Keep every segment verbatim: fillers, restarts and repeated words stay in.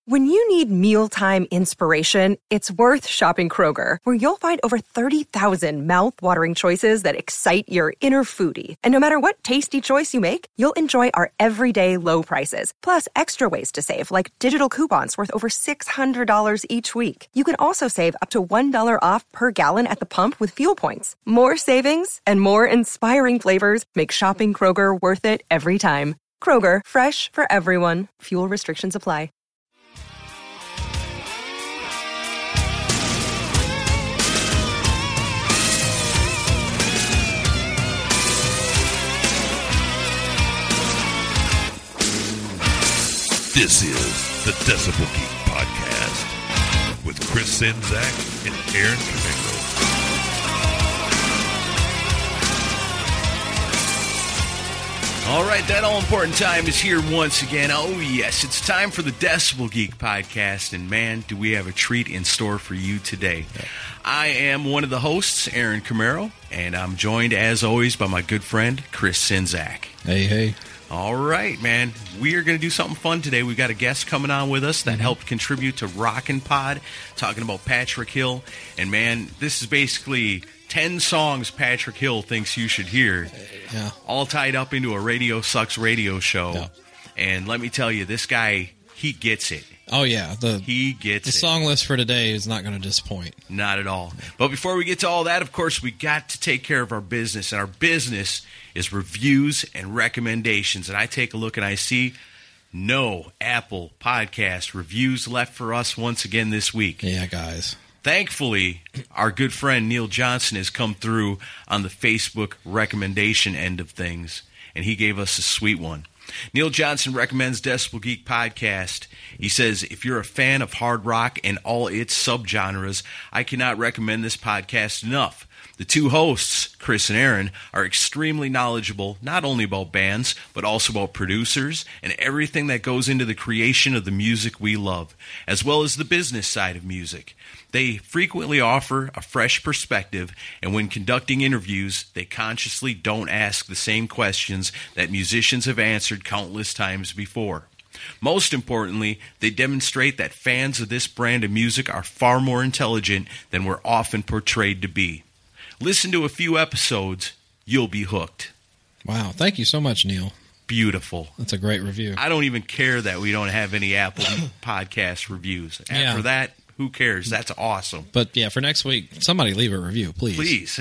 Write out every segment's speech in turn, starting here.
When you need mealtime inspiration, it's worth shopping Kroger, where you'll find over thirty thousand mouth-watering choices that excite your inner foodie. And no matter what tasty choice you make, you'll enjoy our everyday low prices, plus extra ways to save, like digital coupons worth over six hundred dollars each week. You can also save up to one dollar off per gallon at the pump with fuel points. More savings and more inspiring flavors make shopping Kroger worth it every time. Kroger, fresh for everyone. Fuel restrictions apply. This is the Decibel Geek Podcast with Chris Czynszak and Aaron Camaro. All right, that all-important time is here once again. Oh, yes, it's time for the Decibel Geek Podcast, and man, do we have a treat in store for you today. I am one of the hosts, Aaron Camaro, and I'm joined, as always, by my good friend, Chris Czynszak. Hey, hey. All right, man. We are going to do something fun today. We've got a guest coming on with us that mm-hmm. helped contribute to Rockin' Pod, talking about Patrick Hill. And, man, this is basically ten songs Patrick Hill thinks you should hear, yeah. all tied up into a Radio Sucks radio show. Yeah. And let me tell you, this guy, he gets it. Oh, yeah. The, he gets the it. The song list for today is not going to disappoint. Not at all. But before we get to all that, of course, we got to take care of our business. And our business is reviews and recommendations. And I take a look and I see no Apple Podcast reviews left for us once again this week. Yeah, guys. Thankfully, our good friend Neil Johnson has come through on the Facebook recommendation end of things, and he gave us a sweet one. Neil Johnson recommends Decibel Geek Podcast. He says, if you're a fan of hard rock and all its subgenres, I cannot recommend this podcast enough. The two hosts, Chris and Aaron, are extremely knowledgeable, not only about bands, but also about producers and everything that goes into the creation of the music we love, as well as the business side of music. They frequently offer a fresh perspective, and when conducting interviews, they consciously don't ask the same questions that musicians have answered countless times before. Most importantly, they demonstrate that fans of this brand of music are far more intelligent than we're often portrayed to be. Listen to a few episodes, you'll be hooked. Wow, thank you so much, Neil. Beautiful. That's a great review. I don't even care that we don't have any Apple Podcast reviews. After yeah. that, who cares? That's awesome. But yeah, for next week, somebody leave a review, please. Please.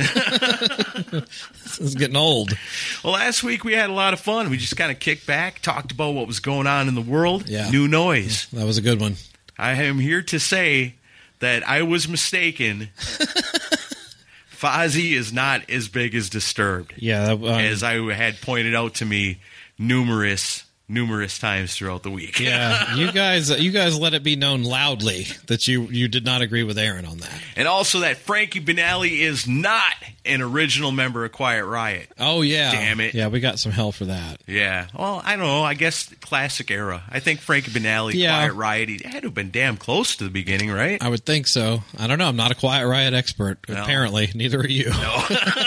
This is getting old. Well, last week we had a lot of fun. We just kind of kicked back, talked about what was going on in the world. Yeah. New noise. That was a good one. I am here to say that I was mistaken. Fozzy is not as big as Disturbed. Yeah. Um, as I had pointed out to me numerous numerous times throughout the week. Yeah, you guys you guys let it be known loudly that you, you did not agree with Aaron on that. And also that Frankie Banali is not an original member of Quiet Riot. Oh, yeah. Damn it. Yeah, we got some hell for that. Yeah. Well, I don't know. I guess classic era. I think Frankie Banali, yeah. Quiet Riot, he had to have been damn close to the beginning, right? I would think so. I don't know. I'm not a Quiet Riot expert. No. Apparently. Neither are you. No.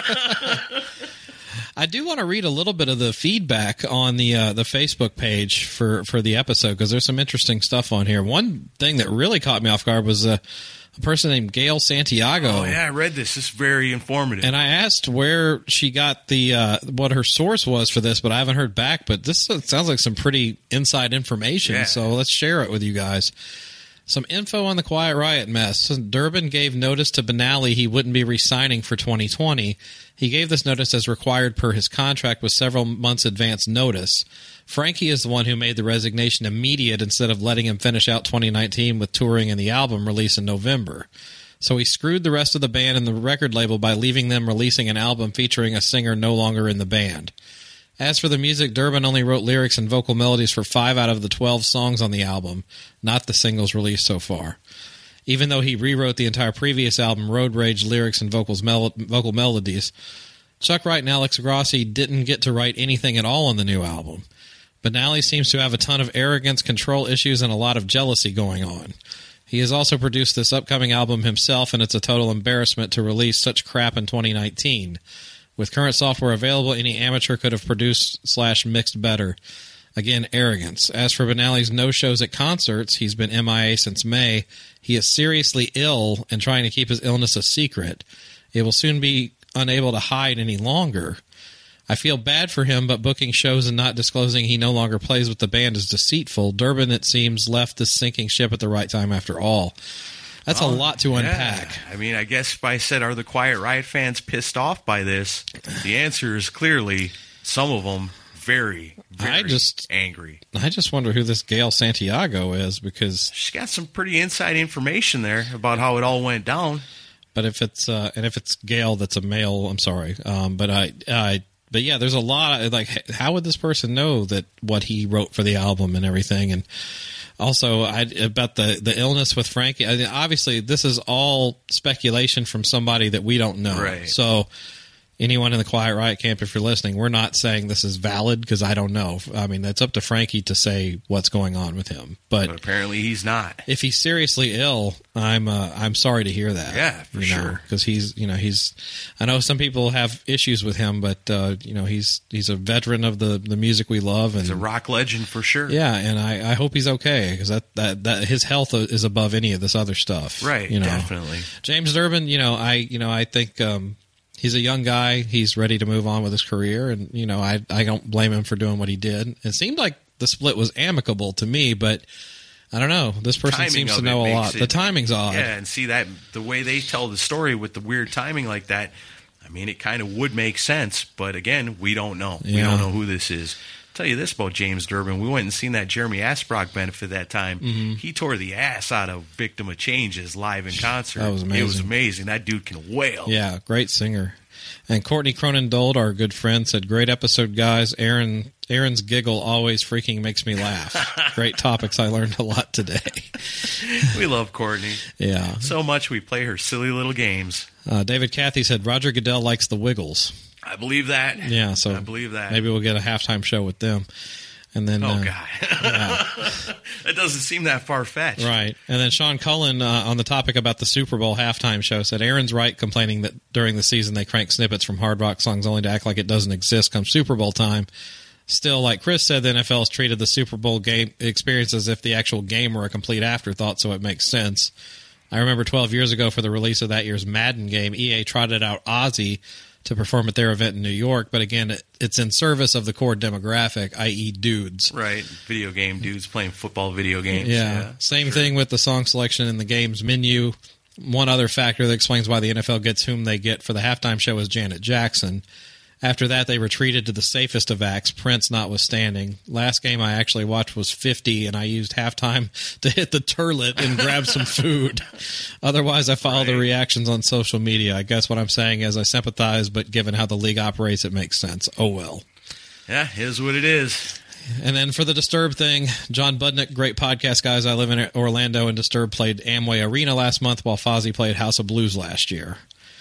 I do want to read a little bit of the feedback on the uh, the Facebook page for, for the episode, because there's some interesting stuff on here. One thing that really caught me off guard was uh, a person named Gail Santiago. Oh, yeah, I read this. This is very informative. And I asked where she got the uh, what her source was for this, but I haven't heard back. But this sounds like some pretty inside information, yeah. So let's share it with you guys. Some info on the Quiet Riot mess. Durbin gave notice to Banali he wouldn't be re-signing for twenty twenty. He gave this notice as required per his contract with several months' advance notice. Frankie is the one who made the resignation immediate instead of letting him finish out twenty nineteen with touring and the album release in November. So he screwed the rest of the band and the record label by leaving them releasing an album featuring a singer no longer in the band. As for the music, Durbin only wrote lyrics and vocal melodies for five out of the twelve songs on the album, not the singles released so far. Even though he rewrote the entire previous album, Road Rage lyrics and vocals mel- vocal melodies, Chuck Wright and Alex Grossi didn't get to write anything at all on the new album. Banali seems to have a ton of arrogance, control issues, and a lot of jealousy going on. He has also produced this upcoming album himself, and it's a total embarrassment to release such crap in twenty nineteen. With current software available, any amateur could have produced slash mixed better. Again, arrogance. As for Benally's no-shows at concerts, he's been M I A since May. He is seriously ill and trying to keep his illness a secret. It will soon be unable to hide any longer. I feel bad for him, but booking shows and not disclosing he no longer plays with the band is deceitful. Durbin, it seems, left this sinking ship at the right time after all. That's oh, a lot to unpack. Yeah. I mean, I guess if I said, are the Quiet Riot fans pissed off by this? The answer is clearly some of them very, very I just, angry. I just wonder who this Gail Santiago is, because she's got some pretty inside information there about how it all went down. But if it's uh, and if it's Gail that's a male, I'm sorry. Um, but I, I But yeah, there's a lot of, like, how would this person know that what he wrote for the album and everything? And also, I, about the, the illness with Frankie, I mean, obviously this is all speculation from somebody that we don't know. Right. So anyone in the Quiet Riot camp, if you're listening, we're not saying this is valid because I don't know. I mean, it's up to Frankie to say what's going on with him. But, but apparently he's not. If he's seriously ill, I'm uh, I'm sorry to hear that. Yeah, for you sure. Because he's you know he's I know some people have issues with him, but uh, you know he's he's a veteran of the, the music we love, and he's a rock legend for sure. Yeah, and I, I hope he's okay because that, that that his health is above any of this other stuff. Right. You know? Definitely. James Durbin, you know I you know I think. Um, He's a young guy. He's ready to move on with his career, and you know, I I don't blame him for doing what he did. It seemed like the split was amicable to me, but I don't know. This person Timing seems to of know it a makes lot. it- The timing's odd. Yeah, and see that the way they tell the story with the weird timing like that, I mean, it kind of would make sense. But again, we don't know. We Yeah. don't know who this is. I'll tell you this about James Durbin. We went and seen that Jeremy Asbrock benefit that time. Mm-hmm. He tore the ass out of Victim of Changes live in concert. That was It was amazing. amazing. That dude can wail. Yeah, great singer. And Courtney Cronin Dold, our good friend, said, "Great episode, guys. Aaron Aaron's giggle always freaking makes me laugh. Great topics. I learned a lot today." We love Courtney. Yeah. So much we play her silly little games. Uh, David Cathy said, "Roger Goodell likes the Wiggles." I believe that. Yeah, so I believe that. Maybe we'll get a halftime show with them. And then, Oh, uh, God. yeah. That doesn't seem that far-fetched. Right. And then Sean Cullen, uh, on the topic about the Super Bowl halftime show, said Aaron's right complaining that during the season they crank snippets from hard rock songs only to act like it doesn't exist come Super Bowl time. Still, like Chris said, the N F L has treated the Super Bowl game experience as if the actual game were a complete afterthought, so it makes sense. I remember twelve years ago for the release of that year's Madden game, E A trotted out Ozzy to perform at their event in New York, but again, it, it's in service of the core demographic, that is dudes. Right. Video game dudes playing football video games. Yeah. Yeah, Same sure. thing with the song selection in the game's menu. One other factor that explains why the N F L gets whom they get for the halftime show is Janet Jackson. After that, they retreated to the safest of acts, Prince notwithstanding. Last game I actually watched was fifty, and I used halftime to hit the turlet and grab some food. Otherwise, I follow the Right. reactions on social media. I guess what I'm saying is I sympathize, but given how the league operates, it makes sense. Oh, well. Yeah, here's what it is. And then for the Disturbed thing, John Budnick, great podcast, guys. I live in Orlando, and Disturbed played Amway Arena last month while Fozzy played House of Blues last year.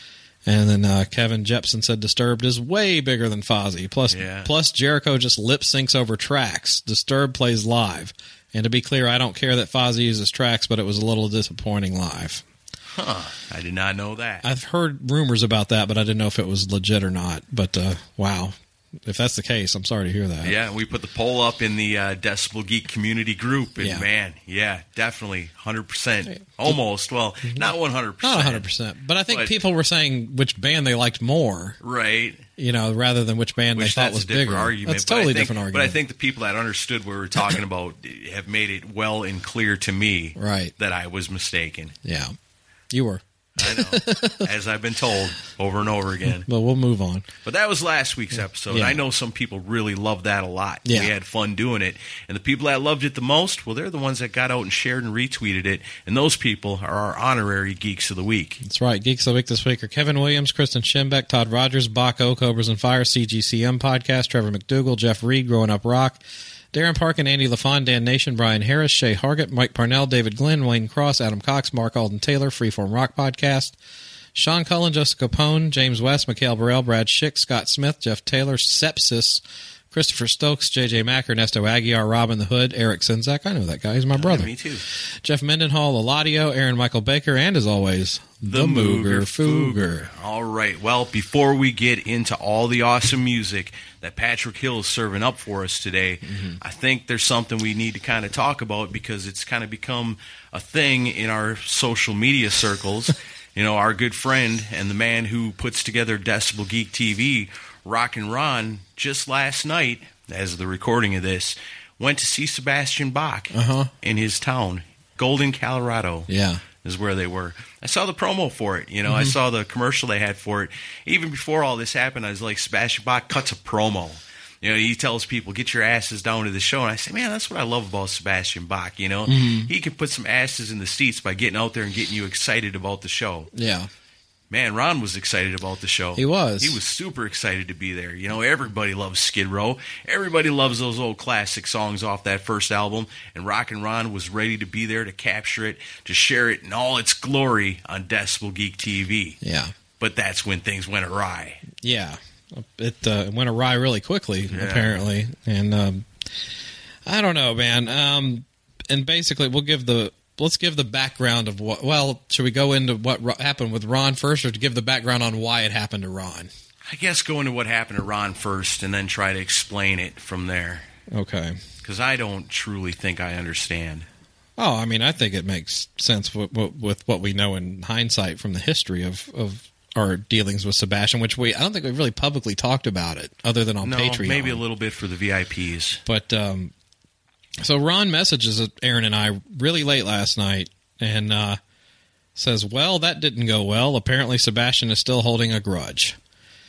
And then uh, Kevin Jepson said Disturbed is way bigger than Fozzy. Plus, Yeah. plus Jericho just lip syncs over tracks. Disturbed plays live. And to be clear, I don't care that Fozzy uses tracks, but it was a little disappointing live. Huh. I did not know that. I've heard rumors about that, but I didn't know if it was legit or not. But uh, wow. If that's the case, I'm sorry to hear that. Yeah, we put the poll up in the uh, Decibel Geek community group, and Yeah. man, yeah, definitely, one hundred percent, almost, well, not one hundred percent. Not one hundred percent. But I think But- people were saying which band they liked more, Right. you know, rather than which band Which they thought that's was a different bigger. argument. That's a but I totally think- different argument. But I think the people that understood what we were talking about have made it well and clear to me Right. that I was mistaken. Yeah. You were. I know, as I've been told over and over again. But we'll move on. But that was last week's episode. Yeah. I know some people really loved that a lot. Yeah. We had fun doing it. And the people that loved it the most, well, they're the ones that got out and shared and retweeted it. And those people are our honorary Geeks of the Week. That's right. Geeks of the Week this week are Kevin Williams, Kristen Schimbeck, Todd Rogers, Baco, Cobras and Fire, C G C M Podcast, Trevor McDougall, Jeff Reed, Growing Up Rock, Darren Park and Andy LaFon, Dan Nation, Brian Harris, Shay Hargett, Mike Parnell, David Glenn, Wayne Cross, Adam Cox, Mark Alden Taylor, Freeform Rock Podcast, Sean Cullen, Jessica Capone, James West, Mikhail Burrell, Brad Schick, Scott Smith, Jeff Taylor, Sepsis, Christopher Stokes, J J Mack, Ernesto Aguiar, Robin the Hood, Eric Sinzak. I know that guy. He's my brother. Yeah, me too. Jeff Mendenhall, Eladio, Aaron Michael Baker, and as always, the, the Mooger Fooger. All right. Well, before we get into all the awesome music that Patrick Hill is serving up for us today, mm-hmm. I think there's something we need to kind of talk about because it's kind of become a thing in our social media circles. You know, our good friend and the man who puts together Decibel Geek T V, Rockin' Ron, just last night, as of the recording of this, went to see Sebastian Bach uh-huh. in his town. Golden, Colorado. Yeah. Is where they were. I saw the promo for it. You know, mm-hmm. I saw the commercial they had for it. Even before all this happened, I was like, Sebastian Bach cuts a promo. You know, he tells people, get your asses down to the show. And I say, man, that's what I love about Sebastian Bach, you know. Mm-hmm. He can put some asses in the seats by getting out there and getting you excited about the show. Yeah. Man, Ron was excited about the show. He was. He was super excited to be there. You know, everybody loves Skid Row. Everybody loves those old classic songs off that first album. And Rockin' Ron was ready to be there to capture it, to share it in all its glory on Decibel Geek T V. Yeah. But that's when things went awry. Yeah. It uh, went awry really quickly, yeah. apparently. And um, I don't know, man. Um, and basically, we'll give the... Let's give the background of what... Well, should we go into what ro- happened with Ron first, or to give the background on why it happened to Ron? I guess go into what happened to Ron first, and then try to explain it from there. Okay. Because I don't truly think I understand. Oh, I mean, I think it makes sense with, with what we know in hindsight from the history of, of our dealings with Sebastian, which we... I don't think we've really publicly talked about it, other than on no, Patreon. Maybe a little bit for the V I Ps. But... um So Ron messages Aaron and I really late last night and uh, says, well, that didn't go well. Apparently Sebastian is still holding a grudge.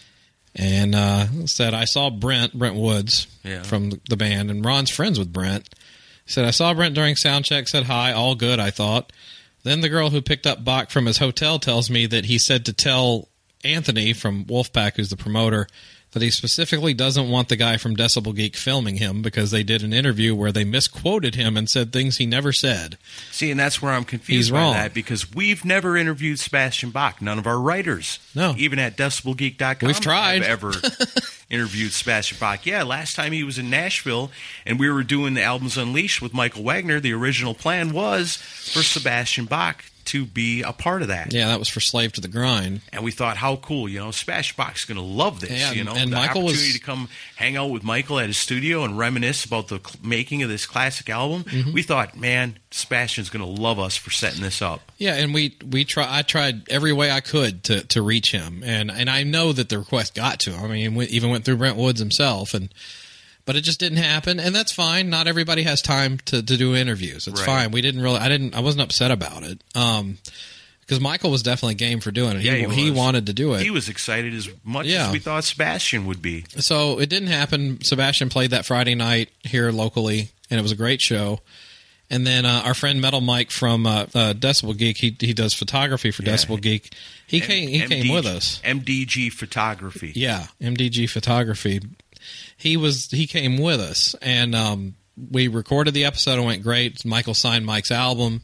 And uh, said, I saw Brent, Brent Woods yeah. from the band, and Ron's friends with Brent. He said, I saw Brent during soundcheck, said hi, all good, I thought. Then the girl who picked up Bach from his hotel tells me that he said to tell Anthony from Wolfpack, who's the promoter, that he specifically doesn't want the guy from Decibel Geek filming him because they did an interview where they misquoted him and said things he never said. See, and that's where I'm confused He's by wrong. that, because we've never interviewed Sebastian Bach. None of our writers, no, even at decibel geek dot com, we've tried. have ever interviewed Sebastian Bach. Yeah, last time he was in Nashville and we were doing the Albums Unleashed with Michael Wagner, the original plan was for Sebastian Bach to be a part of that. Yeah, that was for Slave to the Grind. And we thought, how cool, you know, Sebastian Bach's going to love this, yeah, you know. and the Michael opportunity was... to come hang out with Michael at his studio and reminisce about the cl- making of this classic album. Mm-hmm. We thought, man, Sebastian's going to love us for setting this up. Yeah, and we we try. I tried every way I could to, to reach him, and and I know that the request got to him. I mean, we even went through Brent Woods himself, and but it just didn't happen, and that's fine. Not everybody has time to, to do interviews. It's right. fine. We didn't really. I didn't. I wasn't upset about it. Um, Because Michael was definitely game for doing it. He, yeah, he, he wanted to do it. He was excited as much yeah. as we thought Sebastian would be. So it didn't happen. Sebastian played that Friday night here locally, and it was a great show. And then uh, our friend Metal Mike from uh, uh, Decibel Geek, he he does photography for yeah. Decibel Geek. He M- came he M D G, came with us. M D G Photography. Yeah, M D G Photography. He was he came with us, and um, we recorded the episode. It went great. Michael signed Mike's album,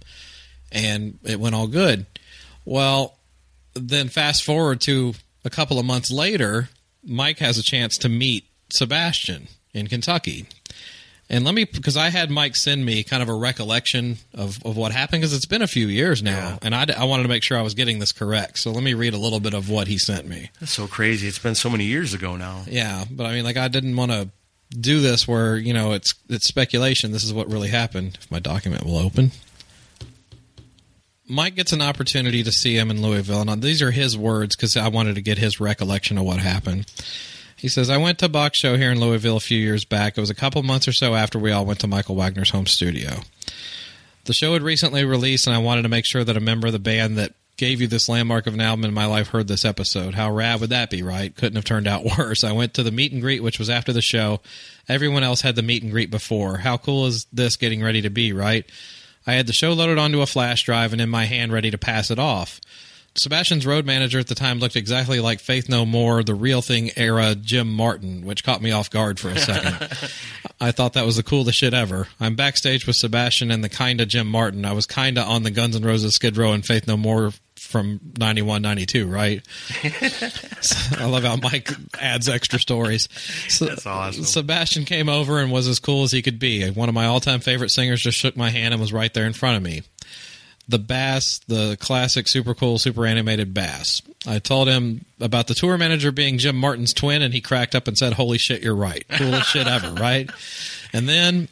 and it went all good. Well, then fast forward to a couple of months later, Mike has a chance to meet Sebastian in Kentucky. And let me, because I had Mike send me kind of a recollection of, of what happened, because it's been a few years now, yeah. and I, I wanted to make sure I was getting this correct. So let me read a little bit of what he sent me. That's so crazy. It's been so many years ago now. Yeah, but I mean, like, I didn't want to do this where, you know, it's it's speculation. This is what really happened. If my document will open. Mike gets an opportunity to see him in Louisville, and these are his words because I wanted to get his recollection of what happened. He says, I went to Bach's show here in Louisville a few years back. It was a couple months or so after we all went to Michael Wagner's home studio. The show had recently released, and I wanted to make sure that a member of the band that gave you this landmark of an album in my life heard this episode. How rad would that be, right? Couldn't have turned out worse. I went to the meet and greet, which was after the show. Everyone else had the meet and greet before. How cool is this getting ready to be, right? I had the show loaded onto a flash drive and in my hand ready to pass it off. Sebastian's road manager at the time looked exactly like Faith No More, the Real Thing era Jim Martin, which caught me off guard for a second. I thought that was the coolest shit ever. I'm backstage with Sebastian and the kinda Jim Martin. I was kinda on the Guns N' Roses Skid Row and Faith No More from ninety-one, ninety-two, right? So I love how Mike adds extra stories. So, That's awesome. Sebastian came over and was as cool as he could be. One of my all-time favorite singers just shook my hand and was right there in front of me. The bass, the classic, super cool, super animated bass. I told him about the tour manager being Jim Martin's twin, and he cracked up and said, holy shit, you're right. Coolest shit ever, right? And then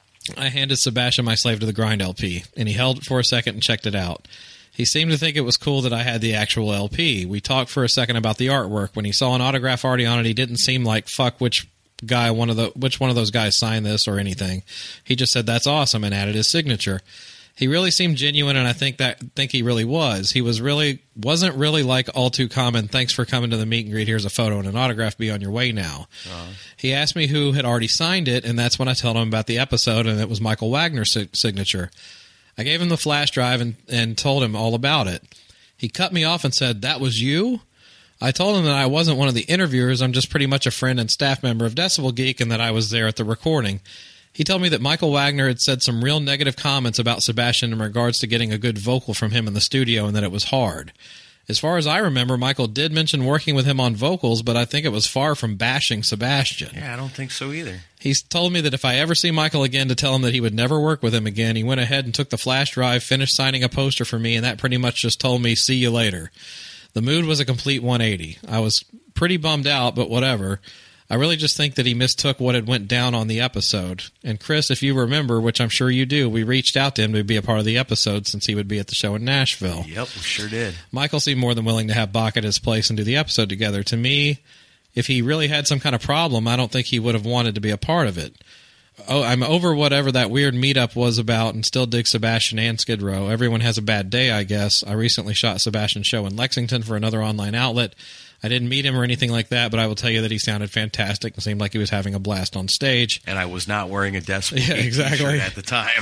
I handed Sebastian my Slave to the Grind L P, and he held it for a second and checked it out. He seemed to think it was cool that I had the actual L P. We talked for a second about the artwork. When he saw an autograph already on it, he didn't seem like, fuck, which guy, one of the, which one of those guys signed this or anything. He just said, that's awesome, and added his signature. He really seemed genuine, and I think that think he really was. He was really wasn't really like all too common. Thanks for coming to the meet and greet. Here's a photo and an autograph. Be on your way now. Uh-huh. He asked me who had already signed it, and that's when I told him about the episode, and it was Michael Wagner's si- signature. I gave him the flash drive and, and told him all about it. He cut me off and said, "That was you?" I told him that I wasn't one of the interviewers. I'm just pretty much a friend and staff member of Decibel Geek, and that I was there at the recording. He told me that Michael Wagner had said some real negative comments about Sebastian in regards to getting a good vocal from him in the studio and that it was hard. As far as I remember, Michael did mention working with him on vocals, but I think it was far from bashing Sebastian. Yeah, I don't think so either. He's told me that if I ever see Michael again to tell him that he would never work with him again, he went ahead and took the flash drive, finished signing a poster for me, and that pretty much just told me, see you later. The mood was a complete one eighty. I was pretty bummed out, but whatever. I really just think that he mistook what had went down on the episode. And Chris, if you remember, which I'm sure you do, we reached out to him to be a part of the episode since he would be at the show in Nashville. Yep, we sure did. Michael seemed more than willing to have Bach at his place and do the episode together. To me, if he really had some kind of problem, I don't think he would have wanted to be a part of it. Oh, I'm over whatever that weird meetup was about and still dig Sebastian and Skid Row. Everyone has a bad day, I guess. I recently shot Sebastian's show in Lexington for another online outlet. I didn't meet him or anything like that, but I will tell you that he sounded fantastic and seemed like he was having a blast on stage. And I was not wearing a Decibel yeah, exactly. at the time.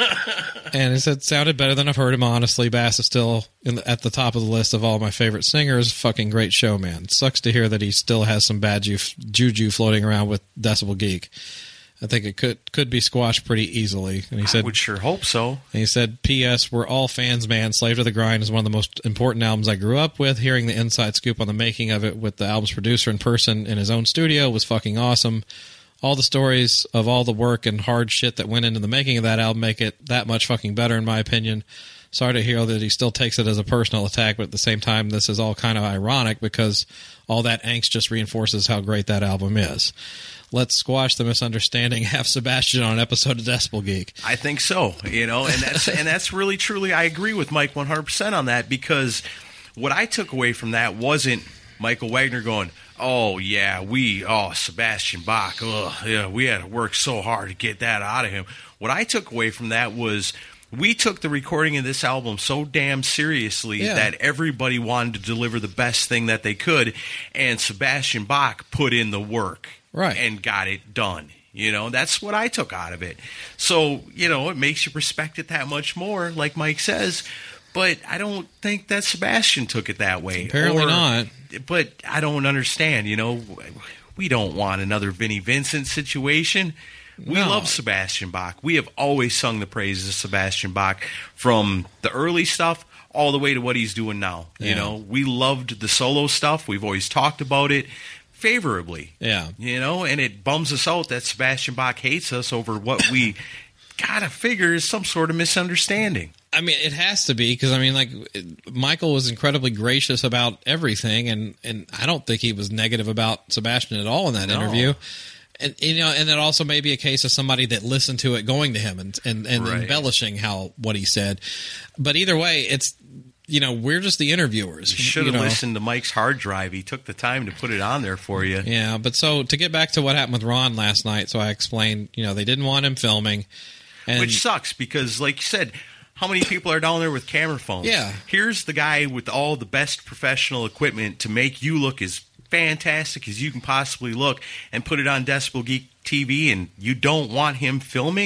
And it said, sounded better than I've heard him, honestly. Bass is still in the, at the top of the list of all my favorite singers. Fucking great show, man. Sucks to hear that he still has some bad ju- juju floating around with Decibel Geek. I think it could could be squashed pretty easily. And he said, I would sure hope so. And he said, P S. We're all fans, man. Slave to the Grind is one of the most important albums I grew up with. Hearing the inside scoop on the making of it with the album's producer in person in his own studio was fucking awesome. All the stories of all the work and hard shit that went into the making of that album make it that much fucking better, in my opinion. Sorry to hear that he still takes it as a personal attack, but at the same time, this is all kind of ironic because all that angst just reinforces how great that album is. Let's squash the misunderstanding. Have Sebastian on an episode of Decibel Geek. I think so, you know, and that's and that's really truly. I agree with Mike one hundred percent on that, because what I took away from that wasn't Michael Wagner going, "Oh yeah, we oh Sebastian Bach, ugh, yeah, we had to work so hard to get that out of him." What I took away from that was, we took the recording of this album so damn seriously yeah. that everybody wanted to deliver the best thing that they could, and Sebastian Bach put in the work. Right. And got it done. You know, that's what I took out of it. So, you know, it makes you respect it that much more, like Mike says. But I don't think that Sebastian took it that way. Apparently or, not. But I don't understand, you know. We don't want another Vinnie Vincent situation. We no. love Sebastian Bach. We have always sung the praises of Sebastian Bach from the early stuff all the way to what he's doing now. Yeah. You know, we loved the solo stuff. We've always talked about it favorably. Yeah. You know, and it bums us out that Sebastian Bach hates us over what we gotta figure is some sort of misunderstanding. I mean, it has to be, because, I mean, like, Michael was incredibly gracious about everything, and, and I don't think he was negative about Sebastian at all in that no. interview. And, you know, and it also may be a case of somebody that listened to it going to him and, and, and right. embellishing how what he said. But either way, it's, you know, we're just the interviewers. You should have you know. listened to Mike's hard drive. He took the time to put it on there for you. Yeah, but so to get back to what happened with Ron last night, so I explained, you know, they didn't want him filming. And which sucks because, like you said, how many people are down there with camera phones? Yeah. Here's the guy with all the best professional equipment to make you look as fantastic as you can possibly look and put it on Decibel Geek T V, and you don't want him filming?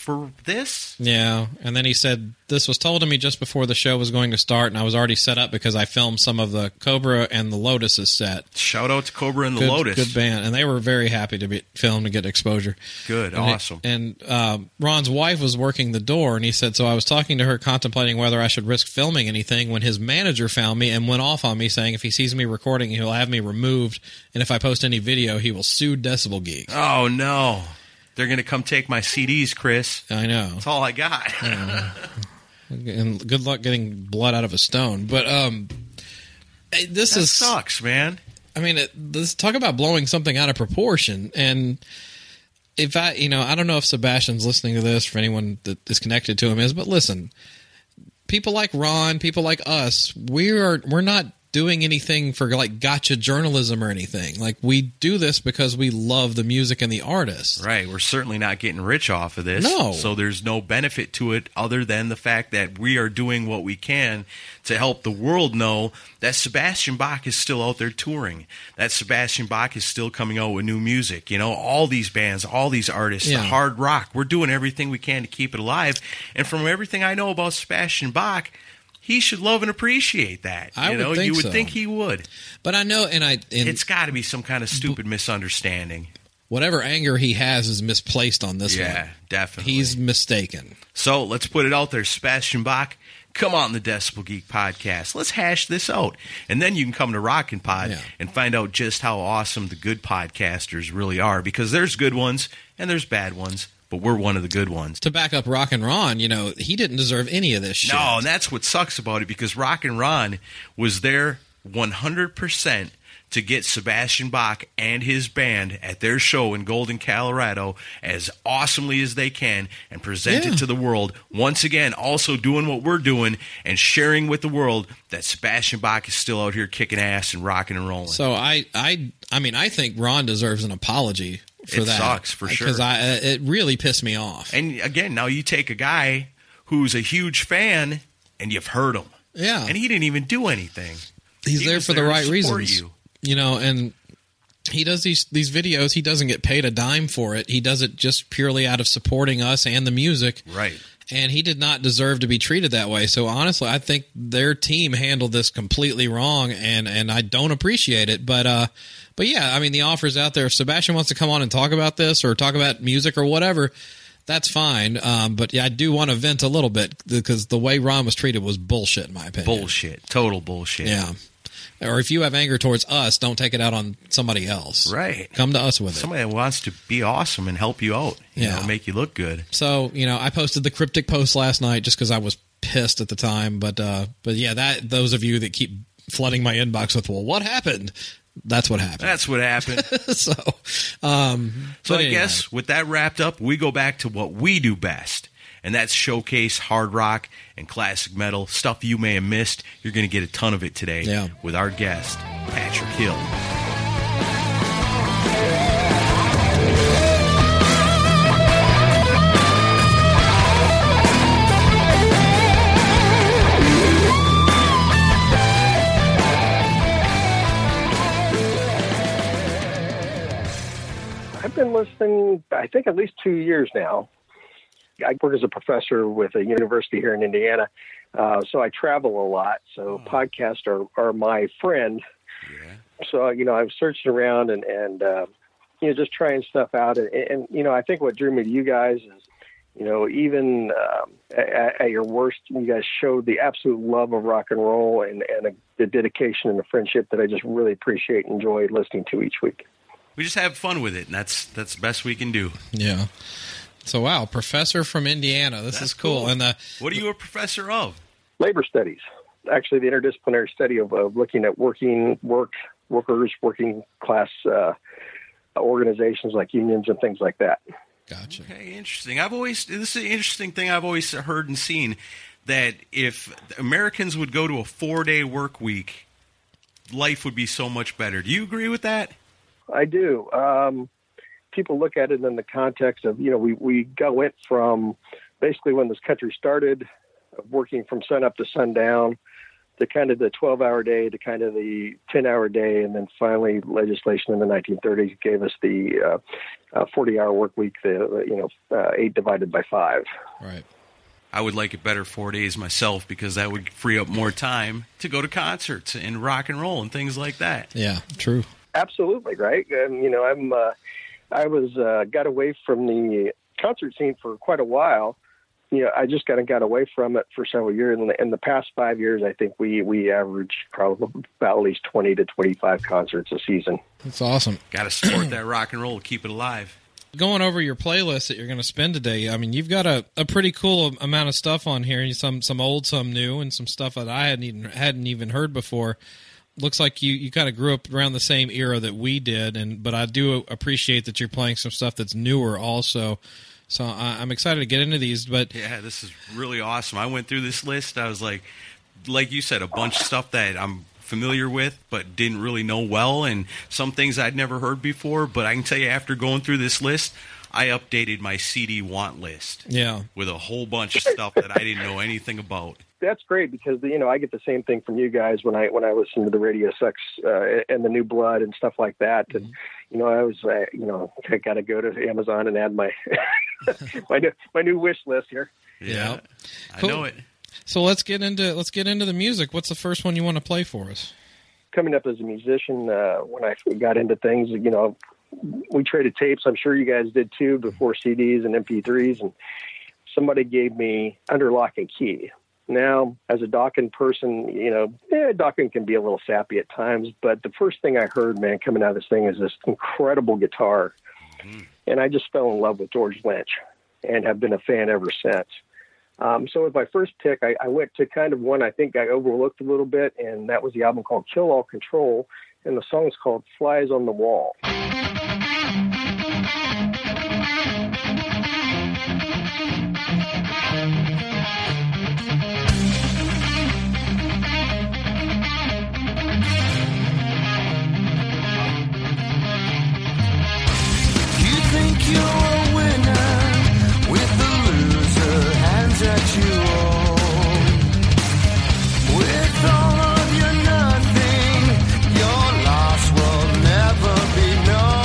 for this? Yeah, and then he said, this was told to me just before the show was going to start, and I was already set up because I filmed some of the Cobra and the Lotus's set. Shout out to Cobra and the good, Lotus. Good band, and they were very happy to be filmed and get exposure. Good, and awesome. It, and uh, Ron's wife was working the door, and he said, so I was talking to her contemplating whether I should risk filming anything when his manager found me and went off on me saying if he sees me recording, he'll have me removed, and if I post any video, he will sue Decibel Geek. Oh, no. They're going to come take my C Ds, Chris. I know. That's all I got. uh, and good luck getting blood out of a stone. But um, this that is sucks, man. I mean, it, this talk about blowing something out of proportion. And if I, you know, I don't know if Sebastian's listening to this, for anyone that is connected to him is, but listen, people like Ron, people like us, we are we're not doing anything for like gotcha journalism or anything. Like, we do this because we love the music and the artists. Right. We're certainly not getting rich off of this. No. So there's no benefit to it other than the fact that we are doing what we can to help the world know that Sebastian Bach is still out there touring, that Sebastian Bach is still coming out with new music. You know, all these bands, all these artists, Yeah. the hard rock, we're doing everything we can to keep it alive. And from everything I know about Sebastian Bach, he should love and appreciate that. I you would know, think you would so. think he would. But I know, and I, and It's got to be some kind of stupid misunderstanding. whatever anger he has is misplaced on this Yeah, one. definitely. He's mistaken. So let's put it out there, Sebastian Bach. Come on the Decibel Geek podcast. Let's hash this out. And then you can come to Rockin' Pod Yeah. and find out just how awesome the good podcasters really are. Because there's good ones and there's bad ones, but we're one of the good ones. To back up Rock and Ron, you know, he didn't deserve any of this shit. No, and that's what sucks about it, because Rock and Ron was there one hundred percent to get Sebastian Bach and his band at their show in Golden, Colorado as awesomely as they can and present Yeah. it to the world. Once again, also doing what we're doing and sharing with the world that Sebastian Bach is still out here kicking ass and rocking and rolling. So I, I, I mean, I think Ron deserves an apology for It that. sucks, for sure. Because I, it really pissed me off. And again, now you take a guy who's a huge fan and you've heard him. Yeah. And he didn't even do anything. He's He there was for the there to right support reasons. you. You know, and he does these these videos. He doesn't get paid a dime for it. He does it just purely out of supporting us and the music. Right. And he did not deserve to be treated that way. So honestly, I think their team handled this completely wrong, and, and I don't appreciate it. But uh, but yeah, I mean, the offer's out there. If Sebastian wants to come on and talk about this or talk about music or whatever, that's fine. Um, but yeah, I do want to vent a little bit because the way Ron was treated was bullshit, in my opinion. Bullshit. Total bullshit. Yeah. Or if you have anger towards us, don't take it out on somebody else. Right. Come to us with it. Somebody that wants to be awesome and help you out. You Yeah. know, make you look good. So, you know, I posted the cryptic post last night just because I was pissed at the time. But, uh, but yeah, that those of you that keep flooding my inbox with, well, what happened? That's what happened. That's what happened. so, um, So but I anyway. guess with that wrapped up, we go back to what we do best. And that's showcase hard rock and classic metal, stuff you may have missed. You're going to get a ton of it today Yeah. with our guest, Patrick Hill. I've been listening, I think, at least two years now. I work as a professor with a university here in Indiana, uh, so I travel a lot. So Oh. podcasts are, are my friend. Yeah. So, you know, I've searched around and, and uh, you know, just trying stuff out. And, and, you know, I think what drew me to you guys is, you know, even um, at, at your worst, you guys showed the absolute love of rock and roll and, and a, the dedication and the friendship that I just really appreciate and enjoy listening to each week. We just have fun with it, and that's that's the best we can do. Yeah. So, wow, professor from Indiana. This That's is cool. cool. And the, What are you a professor of? Labor studies, actually the interdisciplinary study of, of looking at working work workers, working class uh, organizations like unions and things like that. gotcha. Okay, interesting. I've always this is an interesting thing I've always heard and seen, that if Americans would go to a four-day work week, life would be so much better. Do you agree with that? I do. Um, people look at it in the context of, you know, we, we go went from basically when this country started, of working from sun up to sundown, the kind of the twelve-hour day to kind of the ten-hour day, and then finally legislation in the nineteen thirties gave us the uh, uh, forty-hour work week, the you know uh, eight divided by five. Right. I would like it better four days myself because that would free up more time to go to concerts and rock and roll and things like that. Yeah, true. Absolutely, right? And, you know, I'm uh, I was uh, got away from the concert scene for quite a while. You know, I just kind of got away from it for several years. In the, in the past five years, I think we, we averaged probably about at least twenty to twenty-five concerts a season. That's awesome. Got to support that rock and roll, keep it alive. Going over your playlist that you're going to spend today, I mean, you've got a, a pretty cool amount of stuff on here. Some some old, some new, and some stuff that I hadn't even, hadn't even heard before. Looks like you, you kind of grew up around the same era that we did, and but I do appreciate that you're playing some stuff that's newer also. So I, I'm excited to get into these. But yeah, this is really awesome. I went through this list. I was like, like you said, a bunch of stuff that I'm familiar with but didn't really know well, and some things I'd never heard before. But I can tell you, after going through this list, I updated my C D want list. Yeah, with a whole bunch of stuff that I didn't know anything about. That's great because you know I get the same thing from you guys when I when I listen to the Radio Sex uh, and the New Blood and stuff like that. And you know I was uh, you know I got to go to Amazon and add my my new my new wish list here. Yeah, yeah. I Cool. know it. So let's get into let's get into the music. What's the first one you want to play for us? Coming up as a musician, uh, when I got into things, you know, we traded tapes. I'm sure you guys did too before C Ds and M P threes. And somebody gave me Under Lock and Key. Now, as a Dokken person, you know, yeah, Dokken can be a little sappy at times, but the first thing I heard, man, coming out of this thing is this incredible guitar. Mm-hmm. And I just fell in love with George Lynch and have been a fan ever since. Um, so with my first pick, I, I went to kind of one I think I overlooked a little bit, and that was the album called Kill All Control, and the song is called Flies on the Wall. You think you're a winner with the loser hands at you all. With all of your nothing, your loss will never be known.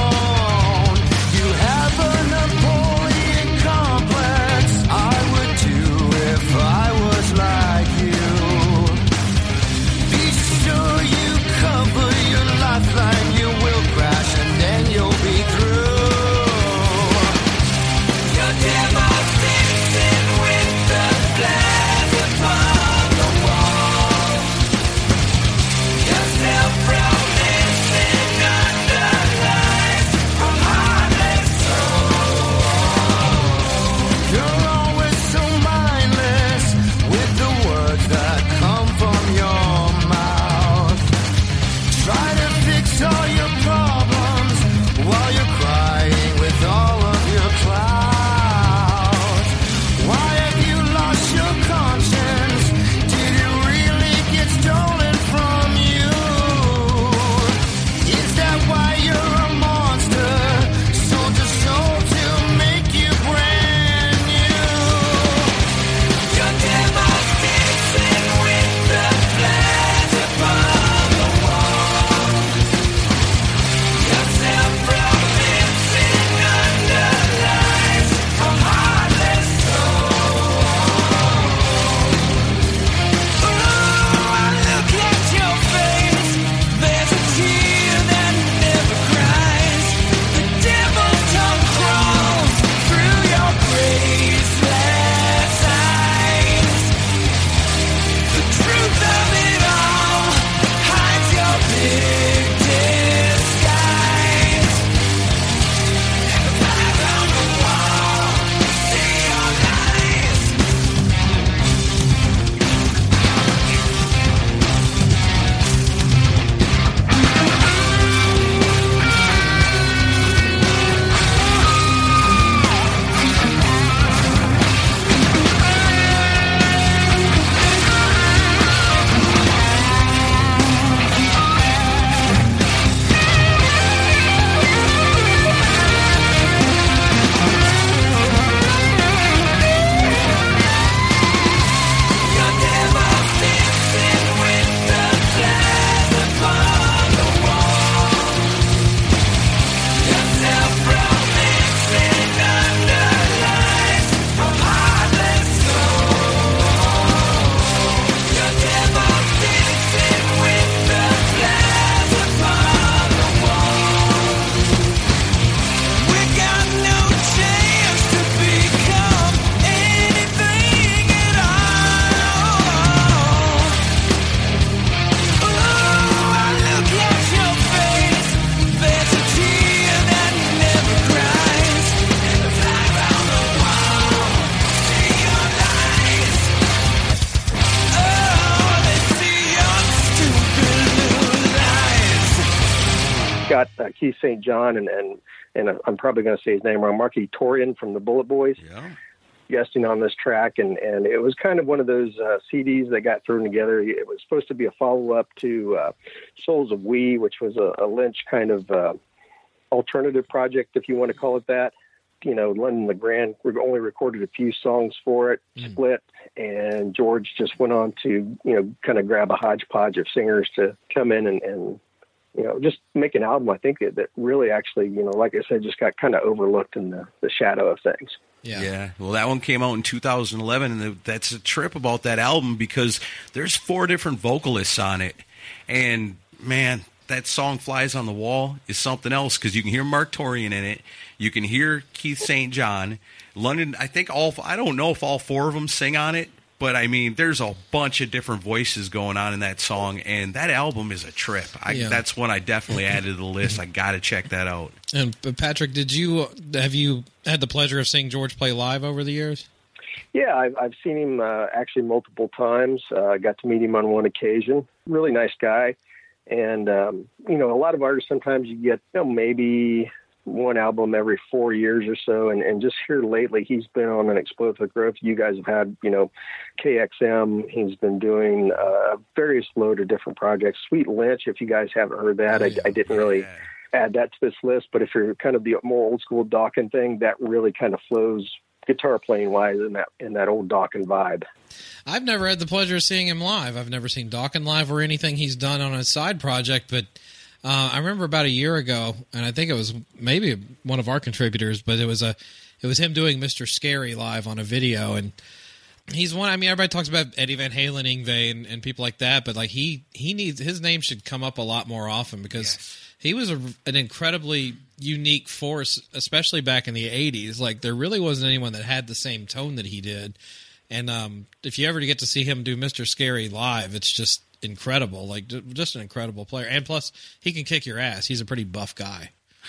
got uh, Keith Saint John and, and, and I'm probably going to say his name wrong, Marky Torian from the Bullet Boys. Yeah. Guesting on this track, and, and it was kind of one of those uh, C Ds that got thrown together. It was supposed to be a follow-up to uh, Souls of We, which was a, a Lynch kind of uh, alternative project, if you want to call it that. You know, London LeGrand only recorded a few songs for it, mm. split, and George just went on to, you know, kind of grab a hodgepodge of singers to come in and, and you know, just make an album, I think, that, that really actually, you know, like I said, just got kind of overlooked in the, the shadow of things. Yeah. yeah. Well, that one came out in two thousand eleven, and that's a trip about that album because there's four different vocalists on it. And, man, that song Flies on the Wall is something else because you can hear Mark Torian in it. You can hear Keith Saint John. London, I think all, I don't know if all four of them sing on it, but, I mean, there's a bunch of different voices going on in that song, and that album is a trip. I, yeah. That's one I definitely added to the list. I got to check that out. And Patrick, did you have you had the pleasure of seeing George play live over the years? Yeah, I've, I've seen him uh, actually multiple times. I uh, got to meet him on one occasion. Really nice guy. And, um, you know, a lot of artists, sometimes you get, you know, maybe one album every four years or so. And, and just here lately, he's been on an explosive growth. You guys have had, you know, K X M. He's been doing uh, various load of different projects. Sweet Lynch, if you guys haven't heard that, oh, yeah. I, I didn't really add that to this list. But if you're kind of the more old school Dokken thing, that really kind of flows guitar playing wise in that in that old Dokken vibe. I've never had the pleasure of seeing him live. I've never seen Dokken live or anything he's done on a side project, but uh, I remember about a year ago, and I think it was maybe one of our contributors, but it was a it was him doing Mister Scary live on a video, and he's one. I mean, everybody talks about Eddie Van Halen, Yngwie, and, and people like that, but like he he needs his name should come up a lot more often because yes. he was a, an incredibly unique force, especially back in the eighties. Like there really wasn't anyone that had the same tone that he did. And um, if you ever get to see him do Mister Scary live, it's just incredible. Like just an incredible player. And plus, he can kick your ass. He's a pretty buff guy.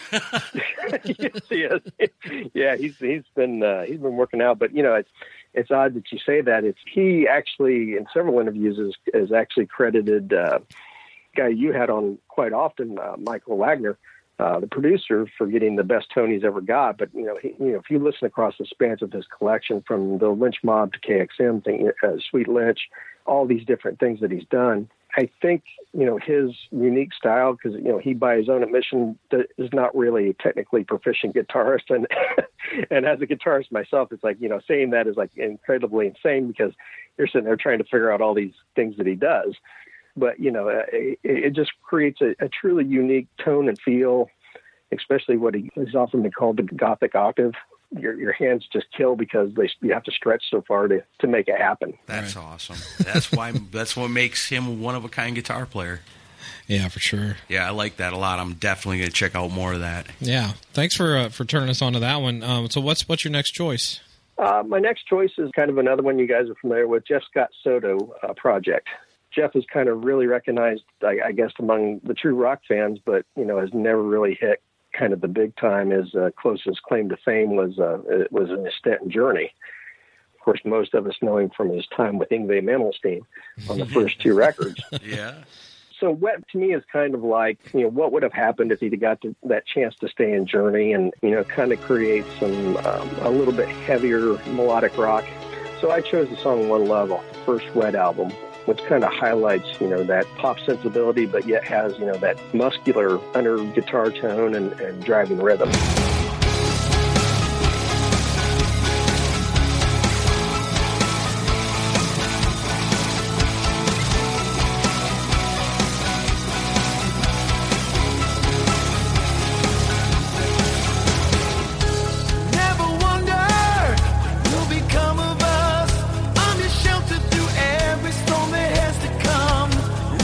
yes, yes. Yeah, he's he's been uh, he's been working out. But you know, it's it's odd that you say that. It's he actually in several interviews is, is actually credited uh, guy you had on quite often, uh, Michael Wagner. Uh, the producer for getting the best tone he's ever got. But, you know, he, you know, if you listen across the span of his collection from the Lynch Mob to K X M, thing, uh, Sweet Lynch, all these different things that he's done, I think, you know, his unique style, because, you know, he by his own admission is not really a technically proficient guitarist. And, and as a guitarist myself, it's like, you know, saying that is like incredibly insane because you're sitting there trying to figure out all these things that he does. But, you know, it, it just creates a, a truly unique tone and feel, especially what is often been called the Gothic octave. Your your hands just kill because they you have to stretch so far to, to make it happen. That's right. Awesome. That's why that's what makes him a one of a kind guitar player. Yeah, for sure. Yeah, I like that a lot. I'm definitely going to check out more of that. Yeah, thanks for uh, for turning us on to that one. Um, so what's what's your next choice? Uh, my next choice is kind of another one you guys are familiar with, Jeff Scott Soto uh, project. Jeff is kind of really recognized, I, I guess, among the true rock fans, but, you know, has never really hit kind of the big time. His uh, closest claim to fame was uh, it was in his Stanton Journey. Of course, most of us know him from his time with Yngwie Malmsteen on the first two records. Yeah. So Wet to me is kind of like, you know, what would have happened if he'd got to, that chance to stay in Journey and, you know, kind of create some, um, a little bit heavier melodic rock. So I chose the song One Love off the first Wet album, which kind of highlights, you know, that pop sensibility, but yet has, you know, that muscular under guitar tone and, and driving rhythm.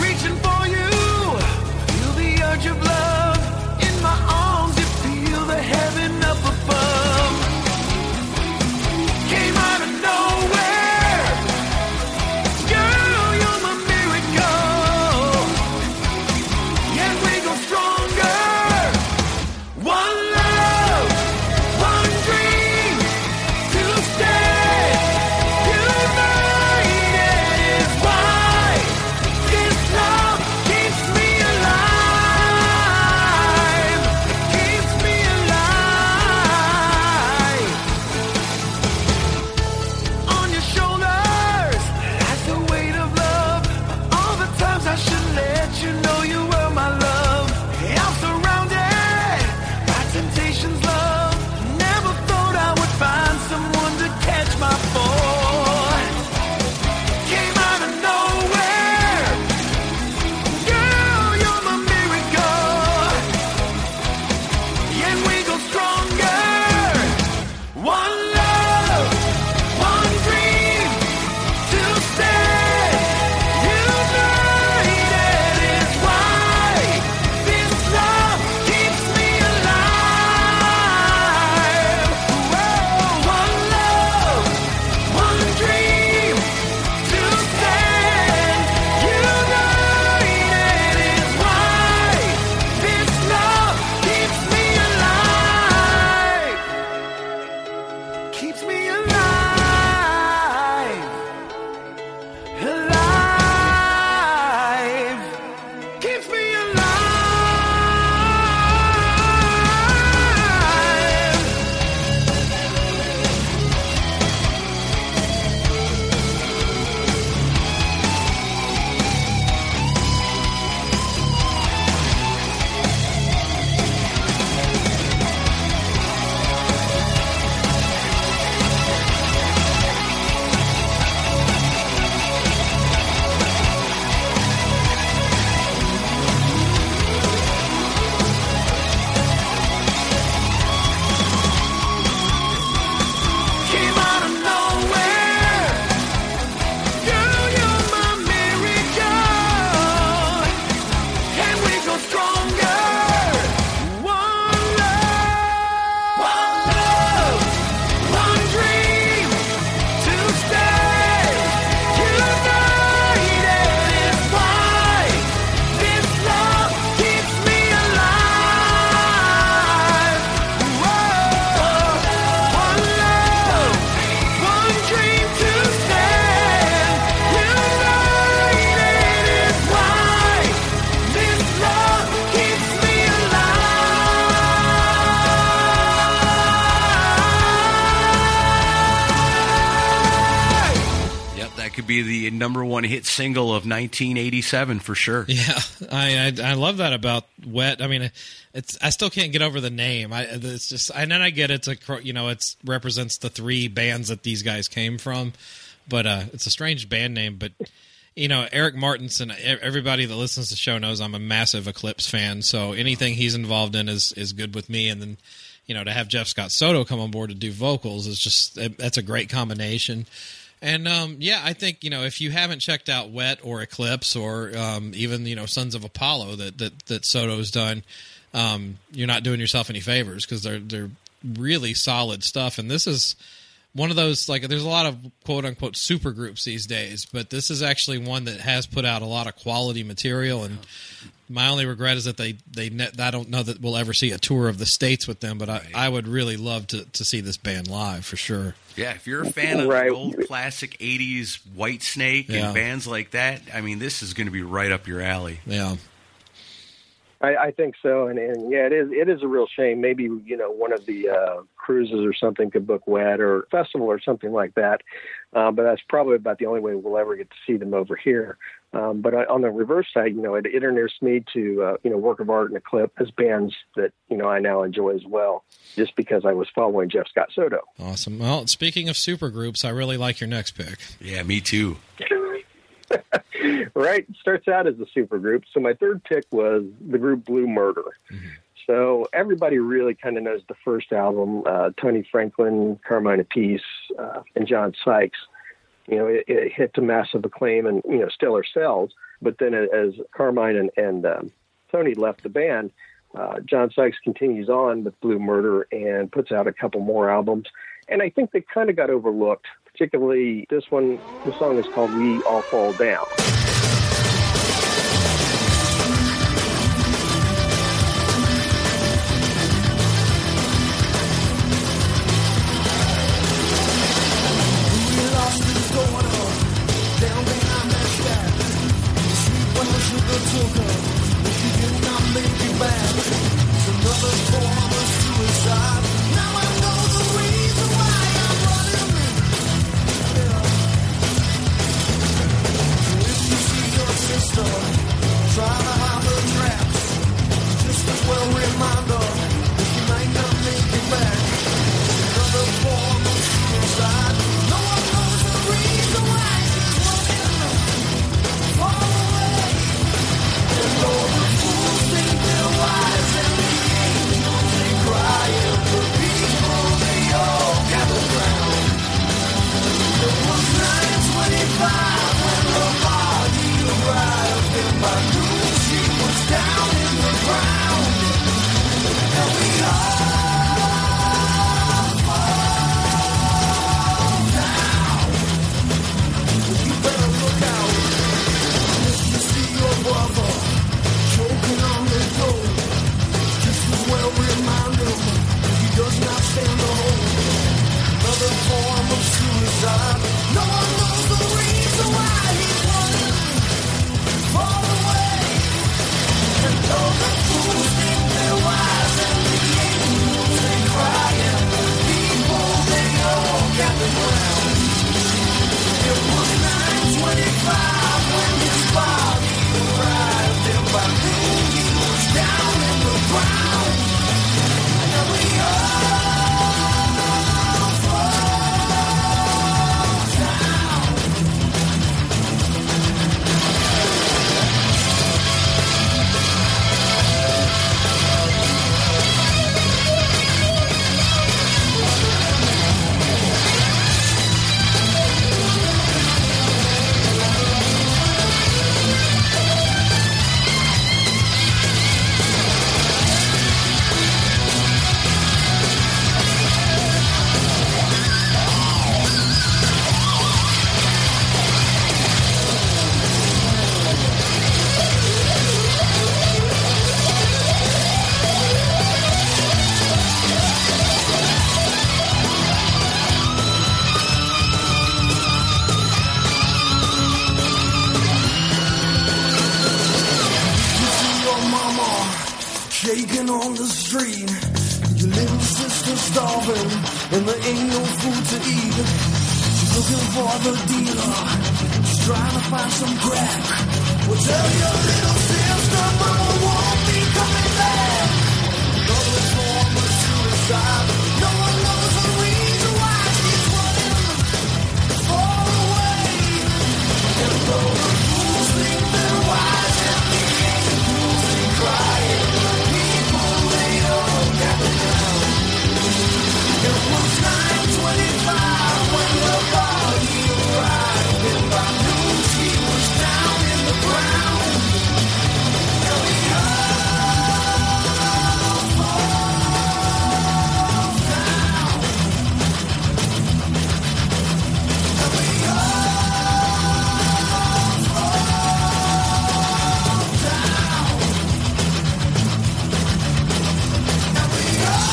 Your love in my arms, you feel the be the number one hit single of nineteen eighty-seven for sure. Yeah, I, I I love that about Wet. I mean, it's I still can't get over the name. I it's just and then I get it's a you know it's represents the three bands that these guys came from, but uh, it's a strange band name. But you know, Eric Martinson. Everybody that listens to the show knows I'm a massive Eclipse fan. So anything he's involved in is is good with me. And then, you know, to have Jeff Scott Soto come on board to do vocals is just that's a great combination. And, um, yeah, I think, you know, if you haven't checked out Wet or Eclipse or um, even, you know, Sons of Apollo that, that, that Soto's done, um, you're not doing yourself any favors because they're, they're really solid stuff. And this is one of those, like, there's a lot of quote-unquote super groups these days, but this is actually one that has put out a lot of quality material. And my only regret is that they, they ne- I don't know that we'll ever see a tour of the States with them, but I, I would really love to, to see this band live for sure. Yeah, if you're a fan of Right. the old classic eighties Whitesnake Yeah. and bands like that, I mean, this is going to be right up your alley. Yeah. I, I think so, and, and yeah, it is. It is a real shame. Maybe you know one of the uh, cruises or something could book Wet or festival or something like that. Uh, but that's probably about the only way we'll ever get to see them over here. Um, but I, on the reverse side, you know, it, it introduced me to uh, you know Work of Art and Eclipse as bands that you know I now enjoy as well, just because I was following Jeff Scott Soto. Awesome. Well, speaking of super groups, I really like your next pick. Yeah, me too. Right, starts out as a super group. So my third pick was the group Blue Murder. Mm-hmm. So everybody really kind of knows the first album, uh, Tony Franklin, Carmine Appice, uh, and John Sykes. You know, it, it hit to massive acclaim and, you know, stellar sales. But then as Carmine and, and um, Tony left the band, uh, John Sykes continues on with Blue Murder and puts out a couple more albums. And I think they kind of got overlooked, particularly this one. The song is called We All Fall Down. Shaking on the street, your little sister's starving, and there ain't no food to eat. She's looking for the dealer trying to find some crack. Well, tell your little sister mama won't be coming back. Another form of suicide. No one knows the reason why she's running far away. And though the fools think they're wise and the angels they crying, people they all gather down. It was nine twenty-five when the body arrived, and by noon she was down in the ground. And we all fall down. And we all fall down. And we all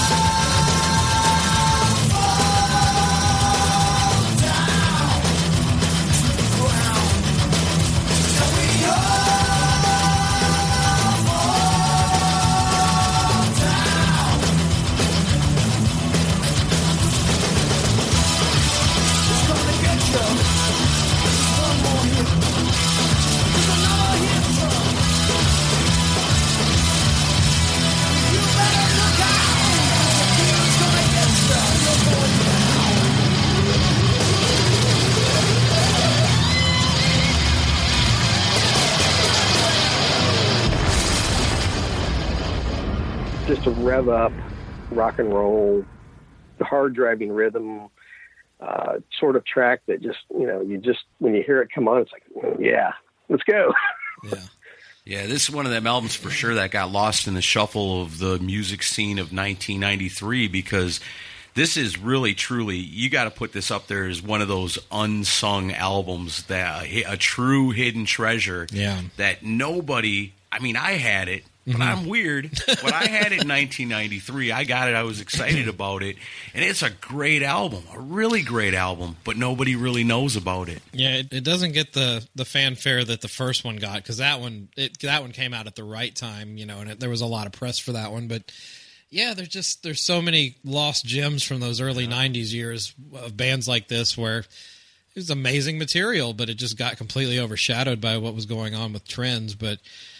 just a rev up rock and roll, hard driving rhythm, uh, sort of track that just, you know, you just, when you hear it come on, it's like, yeah, let's go. Yeah. Yeah, this is one of them albums for sure that got lost in the shuffle of the music scene of nineteen ninety-three, because this is really, truly, you got to put this up there as one of those unsung albums, that a true hidden treasure. Yeah. That nobody, I mean, I had it, but Mm-hmm. I'm weird. But I had it in nineteen ninety-three. I got it. I was excited about it. And it's a great album, a really great album, but nobody really knows about it. Yeah, it, it doesn't get the, the fanfare that the first one got, because that one it, that one came out at the right time, you know, and it, there was a lot of press for that one. But yeah, there's just there's so many lost gems from those early yeah. nineties years of bands like this where it was amazing material, but it just got completely overshadowed by what was going on with trends. But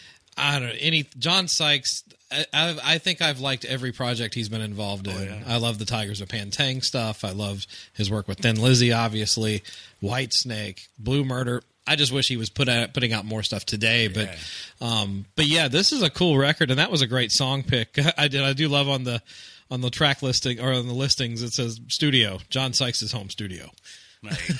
I don't know, any John Sykes, I, I, I think I've liked every project he's been involved in. Oh, yeah. I love the Tigers of Pantang stuff. I love his work with Thin Lizzy, obviously, Whitesnake, Blue Murder. I just wish he was put out, putting out more stuff today. But, yeah. Um, but yeah, this is a cool record, and that was a great song pick. I did. I do love on the on the track listing or on the listings it says studio, John Sykes' home studio. Nice.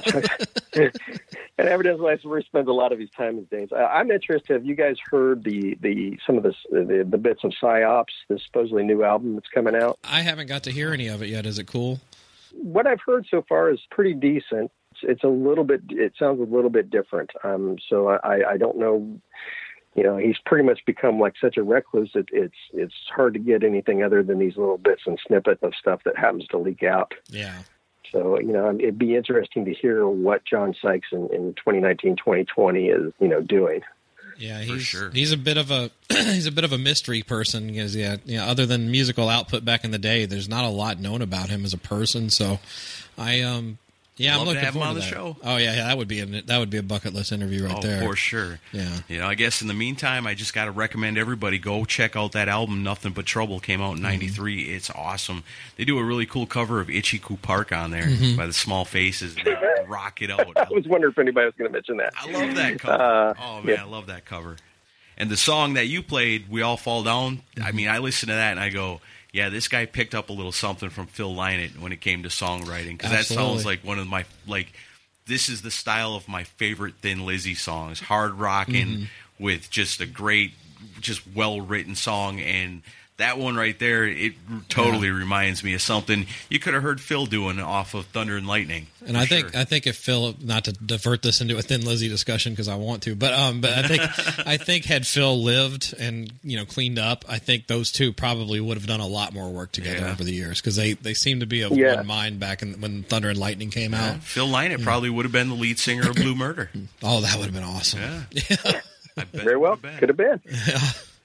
And evidently, that's where he spends a lot of his time these days. I, I'm interested. Have you guys heard the, the some of this, the the bits of Psyops, the supposedly new album that's coming out? I haven't got to hear any of it yet. Is it cool? What I've heard so far is pretty decent. It's, it's a little bit. It sounds a little bit different. Um, so I, I don't know. You know, he's pretty much become like such a recluse that it's it's hard to get anything other than these little bits and snippets of stuff that happens to leak out. Yeah. So, you know, it'd be interesting to hear what John Sykes in, in twenty nineteen, twenty twenty is, you know, doing. Yeah, he's sure. he's a bit of a he's a bit of a mystery person because yeah, yeah, other than musical output back in the day, there's not a lot known about him as a person. So, I um yeah, Love I'm looking to have him forward on to the that. show. Oh yeah, yeah, that would be a, that would be a bucket list interview right oh, there. for sure. Yeah. You know, I guess in the meantime, I just got to recommend everybody go check out that album. Nothing But Trouble came out in ninety-three. Mm-hmm. It's awesome. They do a really cool cover of Itchy-Coo Park on there mm-hmm. by the Small Faces. And they rock it out. I was wondering if anybody was going to mention that. I love that cover. Uh, oh man, yeah. I love that cover. And the song that you played, We All Fall Down. Mm-hmm. I mean, I listen to that and I go, yeah, this guy picked up a little something from Phil Lynott when it came to songwriting, because that sounds like one of my like. This is the style of my favorite Thin Lizzy songs, hard rocking mm-hmm. with just a great, just well written song. And that one right there, it totally yeah. reminds me of something you could have heard Phil doing off of Thunder and Lightning. And I think sure. I think if Phil, not to divert this into a Thin Lizzy discussion because I want to, but um, but I think I think had Phil lived and you know cleaned up, I think those two probably would have done a lot more work together yeah. over the years because they, they seem to be of yeah. one mind back in, when Thunder and Lightning came yeah. out. Phil Lynott yeah. probably would have been the lead singer of Blue Murder. Oh, that would have been awesome. Yeah, yeah. I bet very well could have been. Yeah.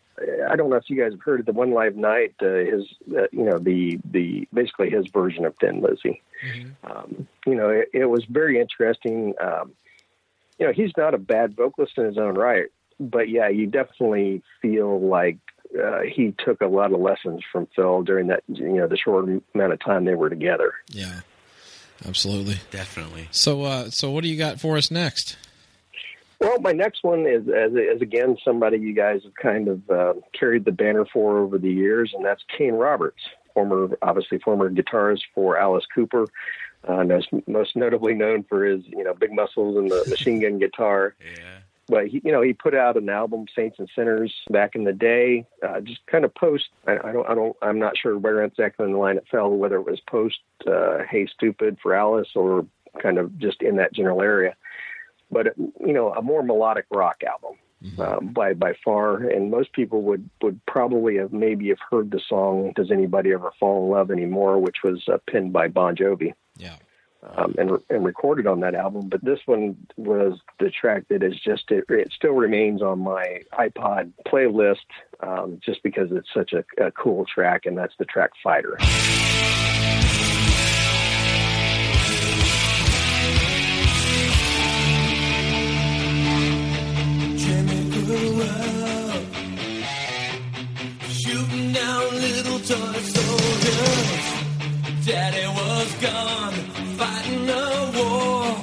I don't know if you guys have heard of the One Live Night, uh, his, uh, you know, the, the, basically his version of Thin Lizzy. Mm-hmm. Um, you know, it, it was very interesting. Um, you know, he's not a bad vocalist in his own right, but yeah, you definitely feel like uh, he took a lot of lessons from Phil during that, you know, the short amount of time they were together. Yeah, absolutely. Definitely. So, uh, so what do you got for us next? Well, my next one is, is, is again, somebody you guys have kind of uh, carried the banner for over the years, and that's Kane Roberts, former, obviously former guitarist for Alice Cooper, uh, most, most notably known for his, you know, big muscles and the machine gun guitar. Yeah. But he, you know, he put out an album, Saints and Sinners, back in the day. Uh, just kind of post. I, I don't. I don't. I'm not sure where exactly in the line it fell. Whether it was post uh, "Hey Stupid" for Alice, or kind of just in that general area. But you know, a more melodic rock album mm-hmm. uh, by by far. And most people would would probably have maybe have heard the song "Does Anybody Ever Fall in Love Anymore," which was uh, penned by Bon Jovi. Yeah. Um, and, and recorded on that album. But this one was the track that is just, it, it still remains on my iPod playlist um, just because it's such a, a cool track, and that's the track Fighter. Jimmy grew up shooting down little toy soldiers. Daddy was gone, fighting a war.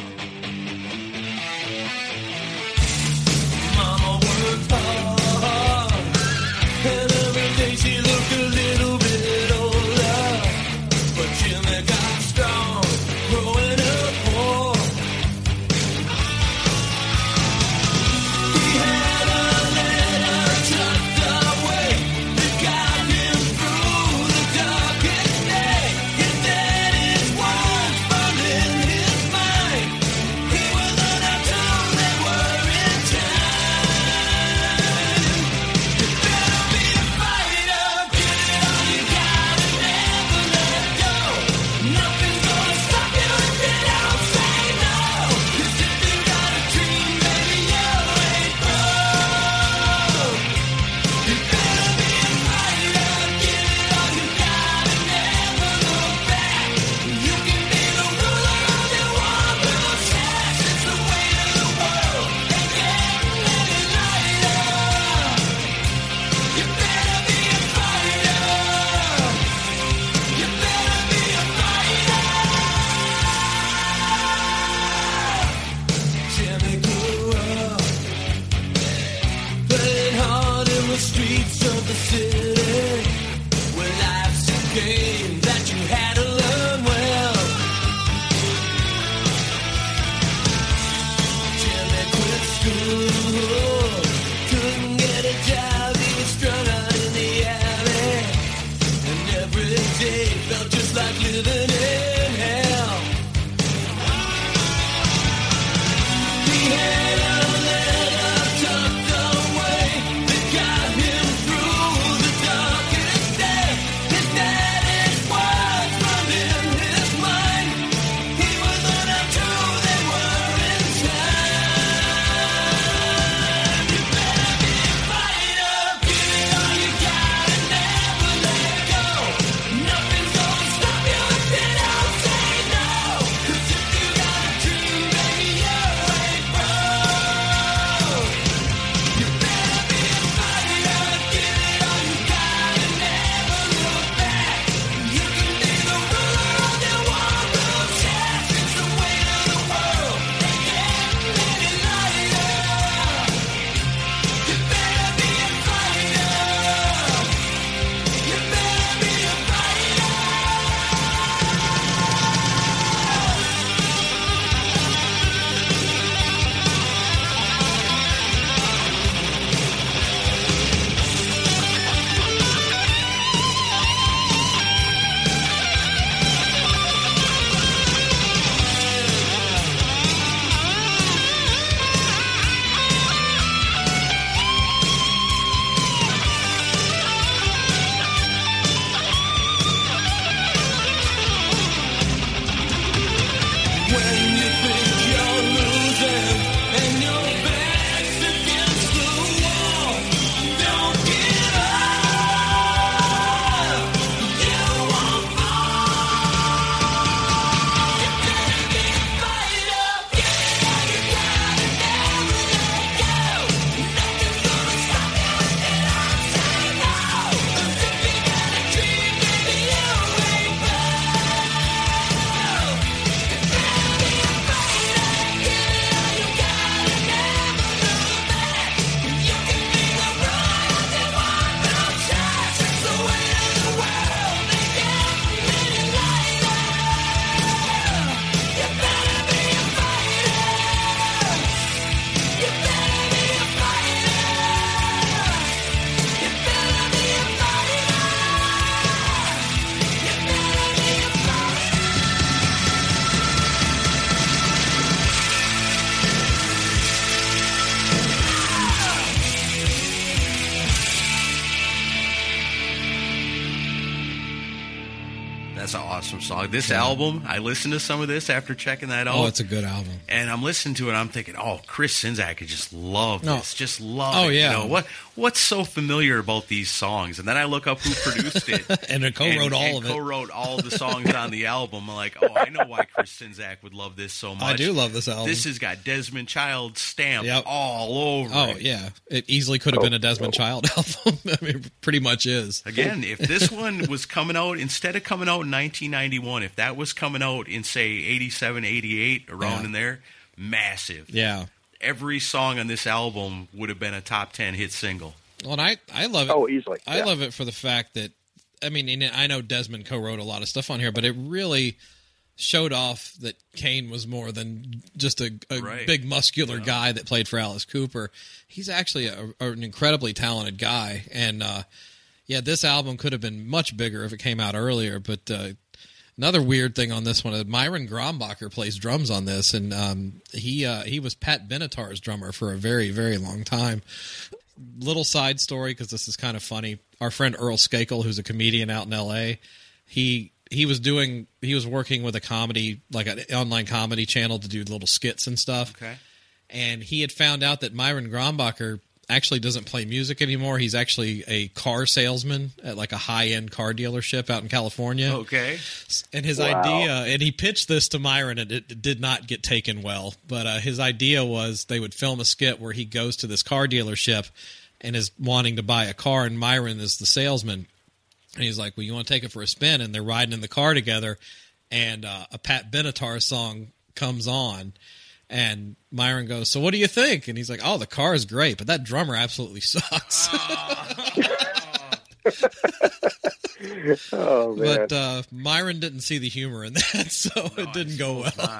Mama worked hard, and every day she looked a little bit older. But Jimmy got strong, growing up poor. He had a letter tucked away that got him through the darkest day. His daddy's words burned in his mind. He was on a tune, they were in time. You better be a fighter, give it all you got and never let go. Nothing's gonna stop you if you don't say no. 'Cause if you got a dream, baby, you ain't broke. You better be a fighter, give it all you got and never look back. You can be the ruler of your one little shack. It's the way of the world, and getting any lighter. You better be a fighter. You better be a fighter. Jimmy grew up playing hard in the streets of the city, where life's a game that you had to learn well. Jimmy quit school, couldn't get a job, he was strung out in the alley, and every day felt just like living in hell. He had a letter tucked away that got him through the darkest day. His daddy's words That's an awesome song. This album, I listened to some of this after checking that out. Oh, it's a good album. And I'm listening to it, and I'm thinking, oh, Chris Czynszak could just love No. this. Just love Oh, it. yeah. You know, what, what's so familiar about these songs? And then I look up who produced it. And it co-wrote and, all and of it. co-wrote all of the songs on the album. I'm like, oh, I know why Chris Czynszak would love this so much. I do love this album. This has got Desmond Child stamped Yep. all over Oh, it. yeah. It easily could have been a Desmond Child album. I mean, it pretty much is. Again, if this one was coming out, instead of coming out in nineteen ninety-one, if that was coming out in, say, eighty-seven, eighty-eight, around Yeah. in there, massive. Yeah. Every song on this album would have been a top ten hit single. Well, and I, I love it. Oh, easily. I Yeah. love it for the fact that, I mean, and I know Desmond co-wrote a lot of stuff on here, but it really showed off that Kane was more than just a, a Right. big muscular guy that played for Alice Cooper. He's actually a, an incredibly talented guy. And, uh, yeah, this album could have been much bigger if it came out earlier, but uh, another weird thing on this one, uh, Myron Grombacher plays drums on this, and um, he uh, he was Pat Benatar's drummer for a very, very long time. Little side story, because this is kind of funny. Our friend Earl Skakel, who's a comedian out in L A, he he was doing he was working with a comedy, like an online comedy channel, to do little skits and stuff. Okay. And he had found out that Myron Grombacher actually doesn't play music anymore. He's actually a car salesman at like a high-end car dealership out in California. Okay. And his Wow. idea, and he pitched this to Myron, and it, it did not get taken well. But uh, his idea was they would film a skit where he goes to this car dealership and is wanting to buy a car, and Myron is the salesman. And he's like, well, you want to take it for a spin? And they're riding in the car together, and uh, a Pat Benatar song comes on. And Myron goes, so what do you think? And he's like, oh, the car is great, but that drummer absolutely sucks. Oh, man. But uh, Myron didn't see the humor in that, so it didn't go well.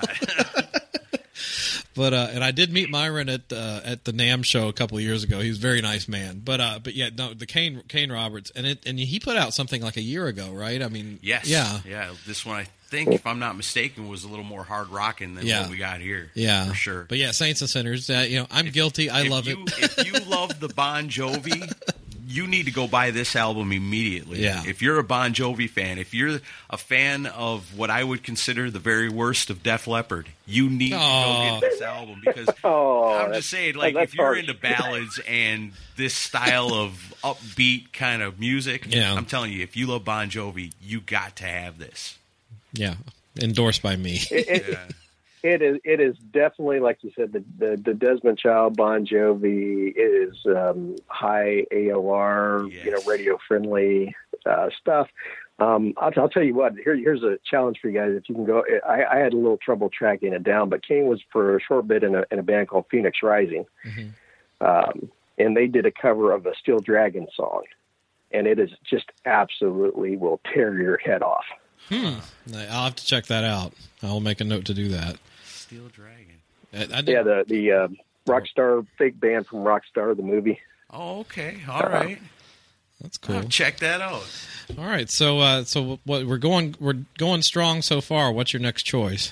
But uh, and I did meet Myron at uh, at the NAMM show a couple of years ago. He was a very nice man. But uh, but yeah, no, the Kane Kane Roberts, and it and he put out something like a year ago, right? I mean, Yes. yeah, Yeah. This one, I think, if I'm not mistaken, was a little more hard rocking than Yeah. what we got here. yeah, For sure. But yeah, Saints and Sinners. Uh, you know, I'm guilty. I if love you, it. If you love the Bon Jovi, you need to go buy this album immediately. Yeah. If you're a Bon Jovi fan, if you're a fan of what I would consider the very worst of Def Leppard, you need to Aw. go get this album because Oh, I'm that's- just saying, like, that's if you're harsh. into ballads and this style of upbeat kind of music, Yeah. I'm telling you, if you love Bon Jovi, you got to have this. Yeah, endorsed by me. It, it, Yeah. it is. It is definitely, like you said, the the, the Desmond Child, Bon Jovi. It is um, high A O R, you know, Yes. radio friendly uh, stuff. Um, I'll, I'll tell you what. Here, here's a challenge for you guys. If you can go, I, I had a little trouble tracking it down, but Kane was for a short bit in a, in a band called Phoenix Rising, um, and they did a cover of a Steel Dragon song, and it is just absolutely will tear your head off. I'll have to check that out. I'll make a note to do that. Steel Dragon. I, I did, Yeah, the the uh, Rockstar fake band from Rockstar, the movie. Oh, okay. All right. That's cool. I'll check that out. All right, so uh, so what we're going we're going strong so far. What's your next choice?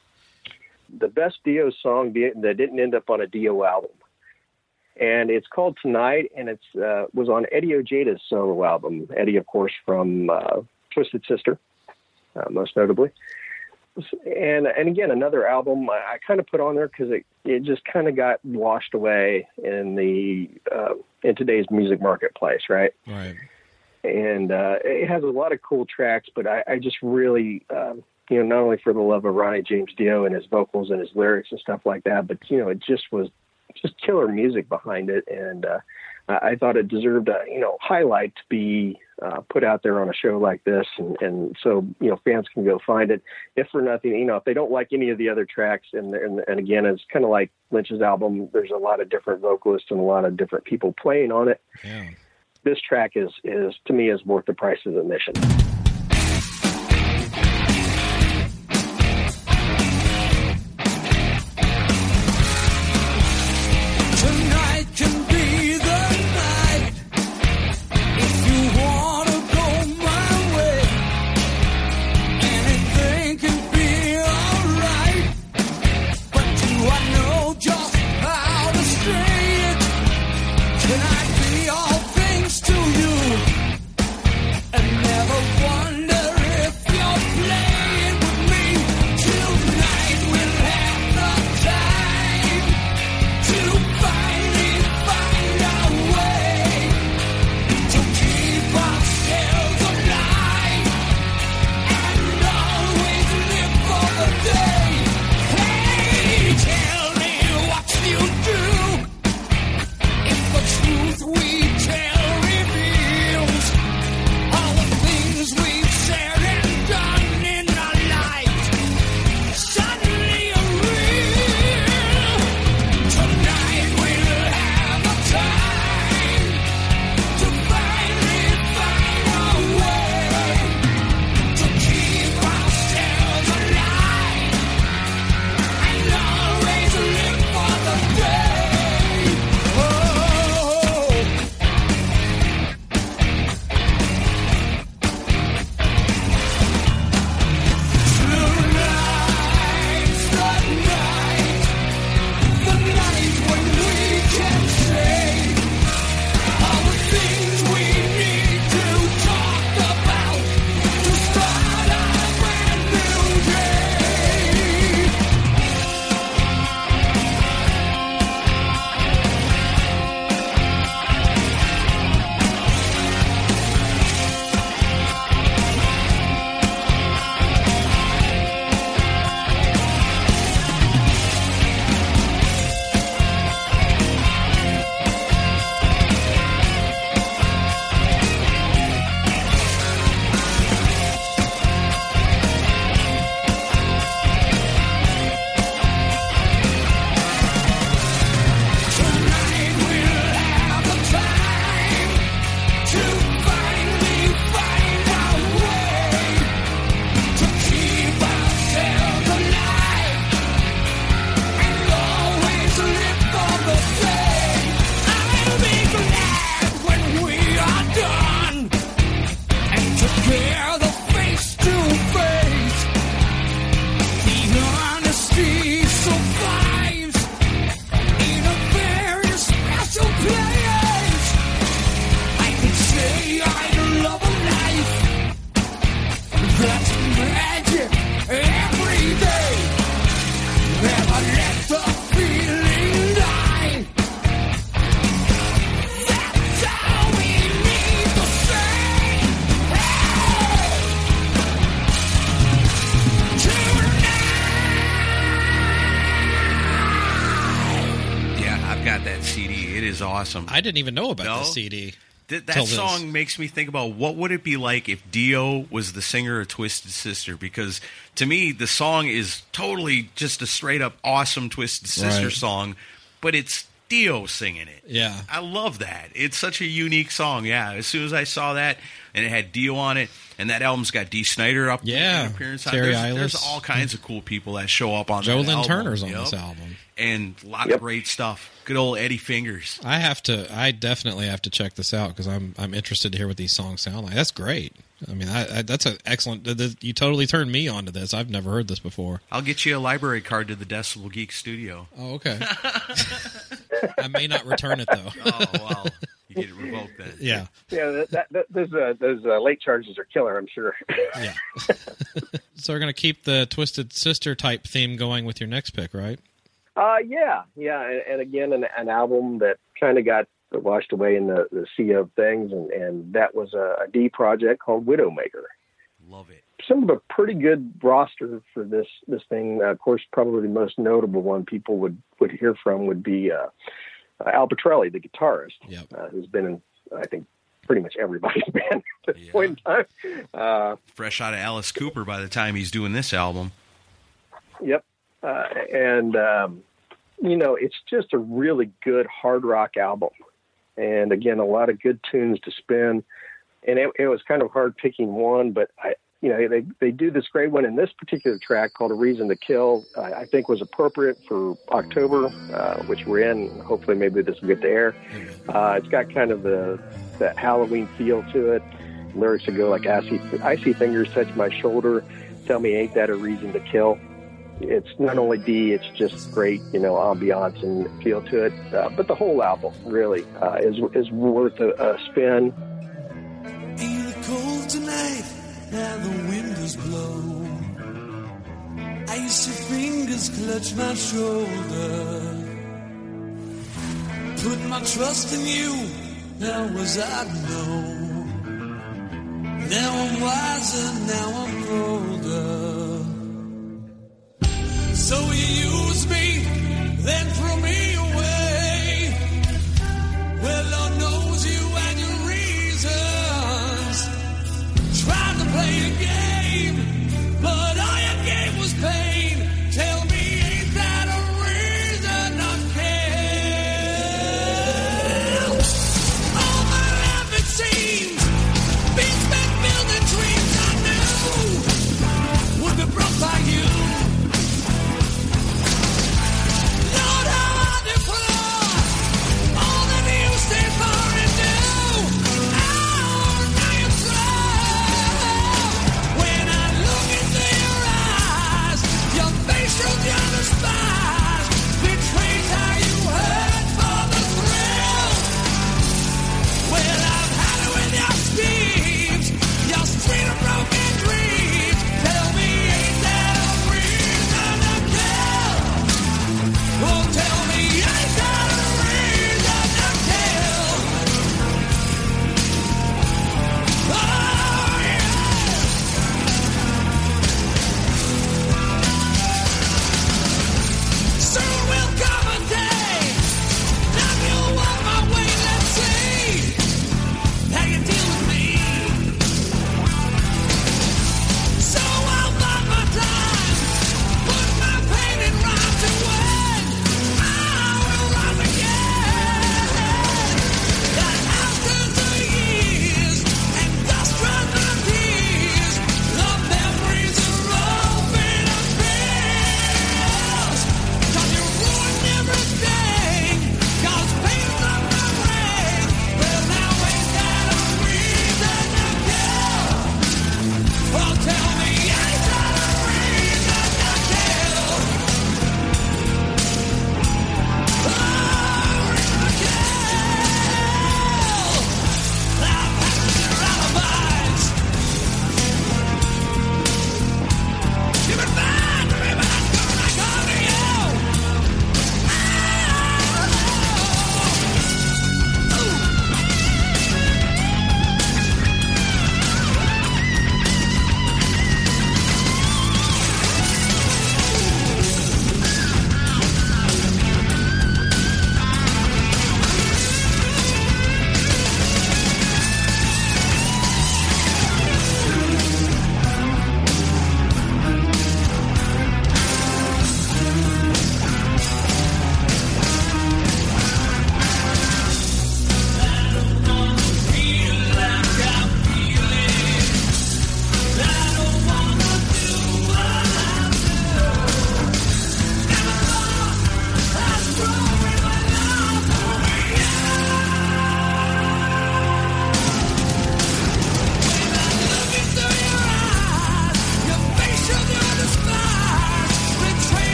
The best Dio song be- that didn't end up on a Dio album, and it's called Tonight, and it's uh, was on Eddie Ojada's solo album. Eddie, of course, from uh, Twisted Sister, uh, most notably. And and again, another album I, I kind of put on there because it, it just kind of got washed away in the uh, in today's music marketplace, right? Right. And uh, it has a lot of cool tracks, but I, I just really, um, you know, not only for the love of Ronnie James Dio and his vocals and his lyrics and stuff like that, but you know, it just was just killer music behind it, and uh, I, I thought it deserved a you know highlight to be uh, put out there on a show like this, and, and so you know fans can go find it. If for nothing, you know, if they don't like any of the other tracks, and and, and again, it's kind of like Lynch's album. There's a lot of different vocalists and a lot of different people playing on it. Yeah. This track is, is to me, is worth the price of admission. Tonight can be the night if you wanna go my way. Anything can be alright, but do I know just how to say it? Can I be all things to you and never want got that C D. It is awesome. I didn't even know about No? the C D. Th- that till this. song makes me think about what would it be like if Dio was the singer of Twisted Sister, because to me the song is totally just a straight up awesome Twisted Sister Right. song, but it's Dio singing it. Yeah. I love that. It's such a unique song. Yeah, as soon as I saw that and it had Dio on it, and that album's got Dee Snider up Yeah, in appearance on Terry there's, there's Eilis. all kinds of cool people that show up on Joe that Lynn album. Turner's on Yep. this album. And a lot Yep. of great stuff. Good old Eddie Fingers. I have to. I definitely have to check this out because I'm I'm interested to hear what these songs sound like. That's great. I mean, I, I, that's an excellent. th- th- You totally turned me onto this. I've never heard this before. I'll get you a library card to the Decibel Geek studio. Oh, okay. I may not return it though. Oh, well, you get it revoked then. Yeah, Yeah, that, that, that, those uh, those uh, late charges are killer, I'm sure. yeah. So we're gonna keep the Twisted Sister type theme going with your next pick, right? Uh, yeah, yeah, and, and again, an, an album that kind of got washed away in the, the sea of things, and, and that was a, a D project called Widowmaker. Love it. Some of a pretty good roster for this this thing. Uh, of course, probably the most notable one people would, would hear from would be uh, uh, Al Petrelli, the guitarist, Yep. uh, who's been in, I think, pretty much everybody's band at this Yeah. point in time. Uh, Fresh out of Alice Cooper by the time he's doing this album. Yep. Uh, and, um, you know, it's just a really good hard rock album. And again, a lot of good tunes to spin. And it, it was kind of hard picking one, but I, you know, they, they do this great one in this particular track called A Reason to Kill. I, I think was appropriate for October, uh, which we're in. Hopefully maybe this will get to air. Uh, it's got kind of the, that Halloween feel to it. Lyrics that go like, icy, icy fingers touch my shoulder. Tell me, ain't that a reason to kill? It's not only D, it's just great, you know, ambiance and feel to it. Uh, but the whole album really uh, is is worth a, a spin. Ain't it cold tonight? Now the windows blow. Icy fingers clutch my shoulder. Put my trust in you. Now was I to know? Now I'm wiser. Now I'm older. So you use me, then throw me away. Well, Lord knows you and your reasons. Tried to play a game, but all you gave was pain. Tell me, ain't that a reason to kill? All my life it seems, been spent building dreams I knew would be broke by you.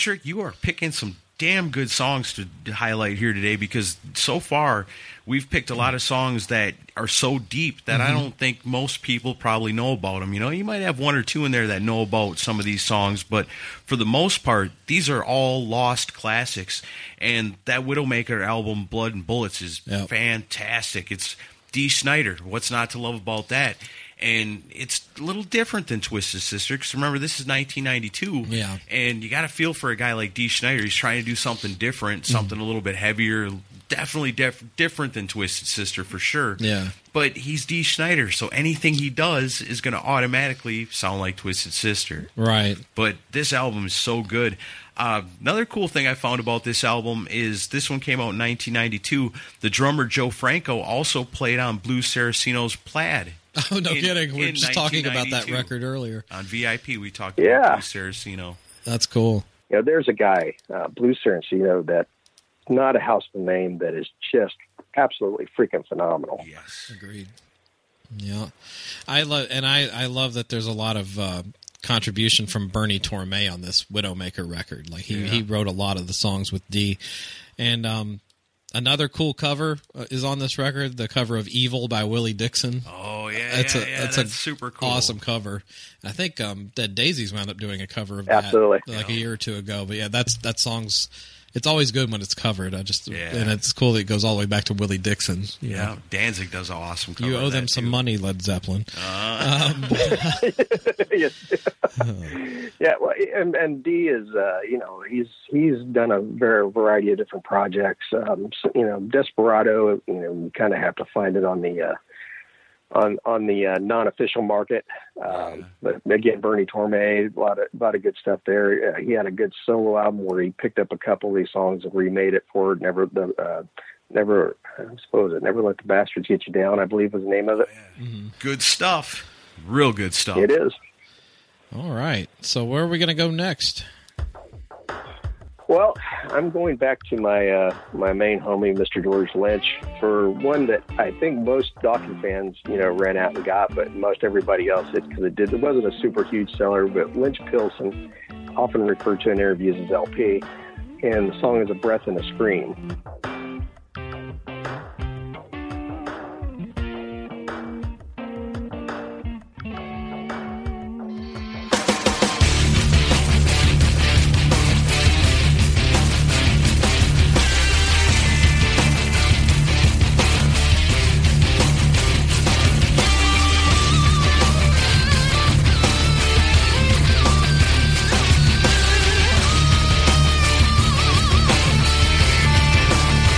Patrick, you are picking some damn good songs to highlight here today, because so far we've picked a lot of songs that are so deep that mm-hmm. I don't think most people probably know about them. You know, you might have one or two in there that know about some of these songs, but for the most part, these are all lost classics. And that Widowmaker album, Blood and Bullets, is yep. fantastic. It's Dee Snider. What's not to love about that? And it's a little different than Twisted Sister, because remember, this is nineteen ninety-two, yeah. and you got to feel for a guy like Dee Snider. He's trying to do something different, something mm. a little bit heavier, definitely def- different than Twisted Sister for sure. Yeah. But he's Dee Snider, so anything he does is going to automatically sound like Twisted Sister. Right. But this album is so good. Uh, another cool thing I found about this album is this one came out in nineteen ninety-two. The drummer Joe Franco also played on Blue Saraceno's Plaid. Oh, no in, kidding. We were just talking about that record earlier. On V I P, we talked yeah. about Blue Saraceno. That's cool. You know, there's a guy, uh, Blue Saraceno, that's not a household name that is just absolutely freaking phenomenal. Yes. Agreed. Yeah. I love, and I, I love that there's a lot of uh, contribution from Bernie Torme on this Widowmaker record. Like, he, yeah. he wrote a lot of the songs with Dee. And, um, another cool cover is on this record, the cover of Evil by Willie Dixon. Oh, yeah, that's yeah, a, yeah, that's, that's a super cool. Awesome cover. And I think um, Dead Daisies wound up doing a cover of Absolutely. that like yeah. a year or two ago. But yeah, that's that song's, it's always good when it's covered. I just yeah. And it's cool that it goes all the way back to Willie Dixon. Yeah, know. Danzig does an awesome cover. You owe of them that some too. money, Led Zeppelin. Uh. Um, yes. yeah, well, and and Dee is, uh, you know, he's he's done a very variety of different projects. Um, so, you know, Desperado, you know, you kind of have to find it on the uh, on on the uh, non-official market. Um, but again, Bernie Torme, a lot of a lot of good stuff there. Uh, he had a good solo album where he picked up a couple of these songs and remade it for Never the. Uh, Never, I suppose it. Never Let the Bastards Get You Down, I believe was the name of it. Mm-hmm. Good stuff. Real good stuff. It is. All right. So where are we going to go next? Well, I'm going back to my uh, my main homie, Mister George Lynch, for one that I think most Dokken fans, you know, ran out and got, but most everybody else did, because it did. It wasn't a super huge seller, but Lynch Pilson, often referred to in interviews as L P, and the song is A Breath and a Scream. Thank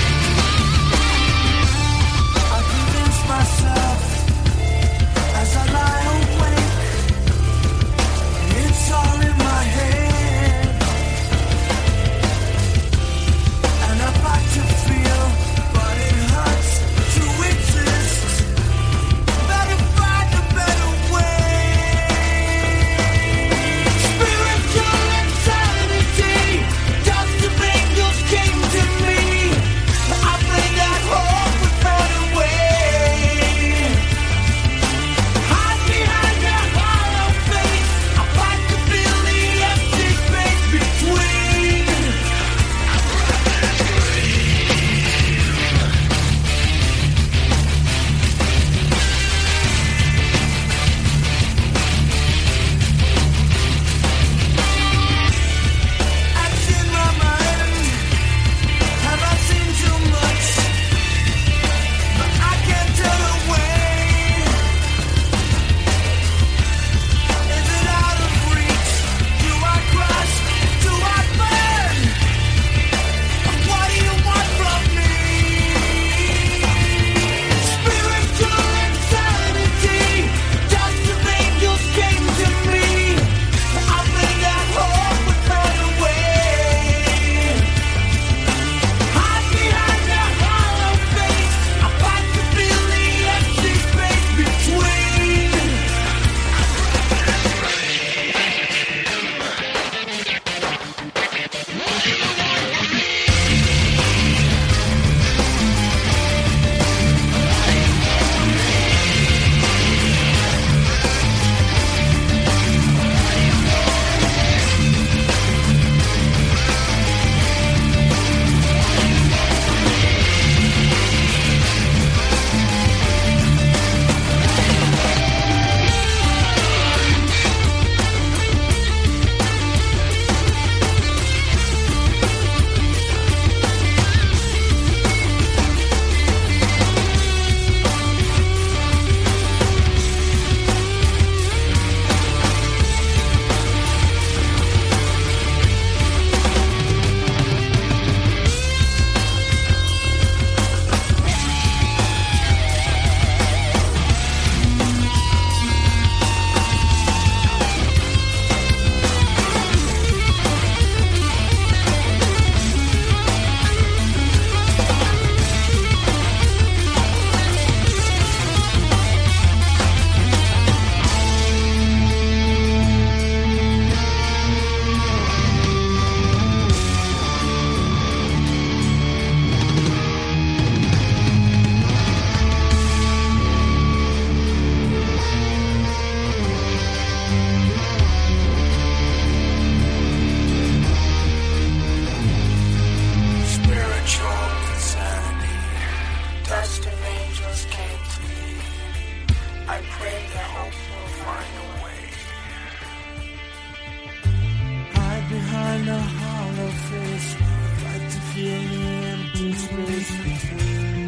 see an empty space between.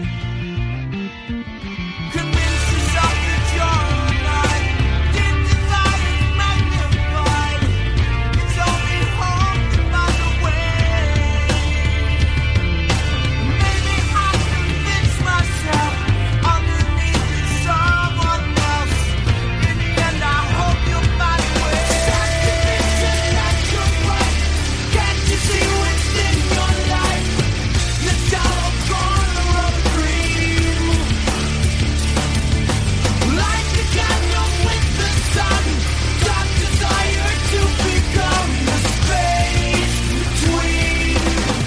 Convince yourself that you're alive. Deep desire is magnified. It's only haunted by the way. Maybe I convince myself underneath is someone else. In the end, I hope you'll find a way. Stop convincing that you're right. Can't you see within your life? The shallow corner of a dream. Like a candle with the sun. Dark desire to become the space between.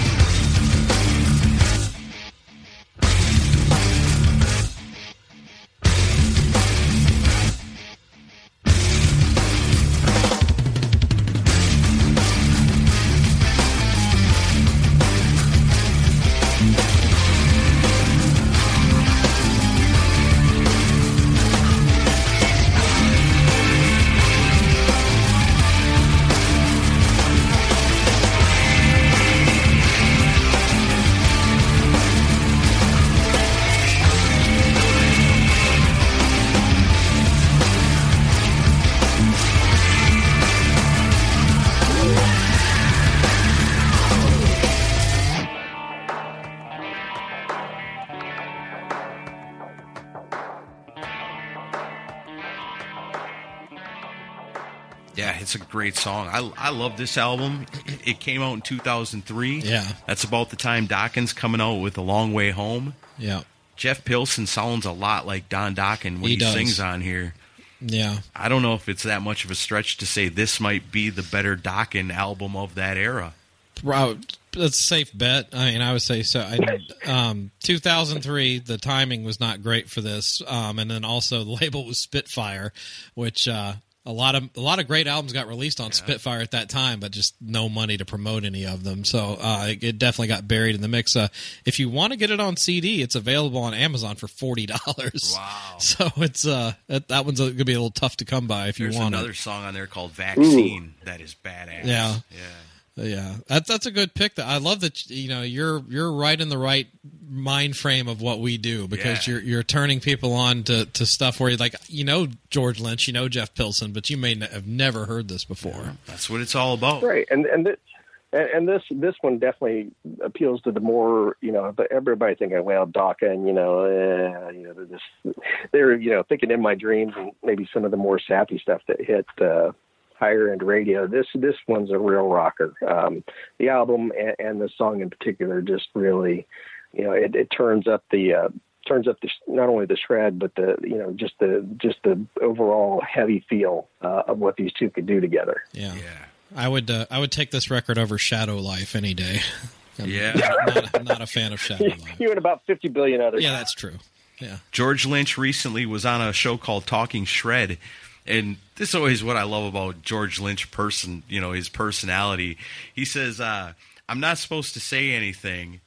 Yeah, it's a great song. I, I love this album. It came out in two thousand three. Yeah. That's about the time Dokken's coming out with A Long Way Home. Yeah. Jeff Pilson sounds a lot like Don Dokken when He he, does. sings on here. Yeah. I don't know if it's that much of a stretch to say this might be the better Dokken album of that era. Wow, that's a safe bet. I mean, I would say so. I, um, two thousand three, the timing was not great for this, um, and then also the label was Spitfire, which uh, a lot of a lot of great albums got released on Spitfire at that time, but just no money to promote any of them. So uh, it, it definitely got buried in the mix. Uh, if you want to get it on C D, it's available on Amazon for forty dollars. Wow. So it's uh, that, that one's going to be a little tough to come by if There's you want another it. song on there called Vaccine that is badass. Yeah. Yeah. Yeah, that's that's a good pick. That I love that. You know, you're you're right in the right mind frame of what we do, because Yeah. you're you're turning people on to, to stuff where you're like, you know, George Lynch, you know, Jeff Pilson, but you may n- have never heard this before. That's what it's all about. Right, and and this, and, and this this one definitely appeals to the more, you know, the, everybody thinking, well, Dokken, you know, eh, you know, they're just they're you know thinking In My Dreams and maybe some of the more sappy stuff that hit uh, higher end radio. This this one's a real rocker. Um, the album and, and the song in particular just really, you know, it, it turns up the. Uh, turns up the, not only the shred, but the, you know, just the, just the overall heavy feel uh, of what these two could do together. Yeah, Yeah. I would uh, I would take this record over Shadow Life any day. I'm Yeah. not, not, not a fan of Shadow Life. You and about fifty billion others. Yeah, that's true. Yeah, George Lynch recently was on a show called Talking Shred, and this is always what I love about George Lynch person, you know, his personality. He says, uh, I'm not supposed to say anything,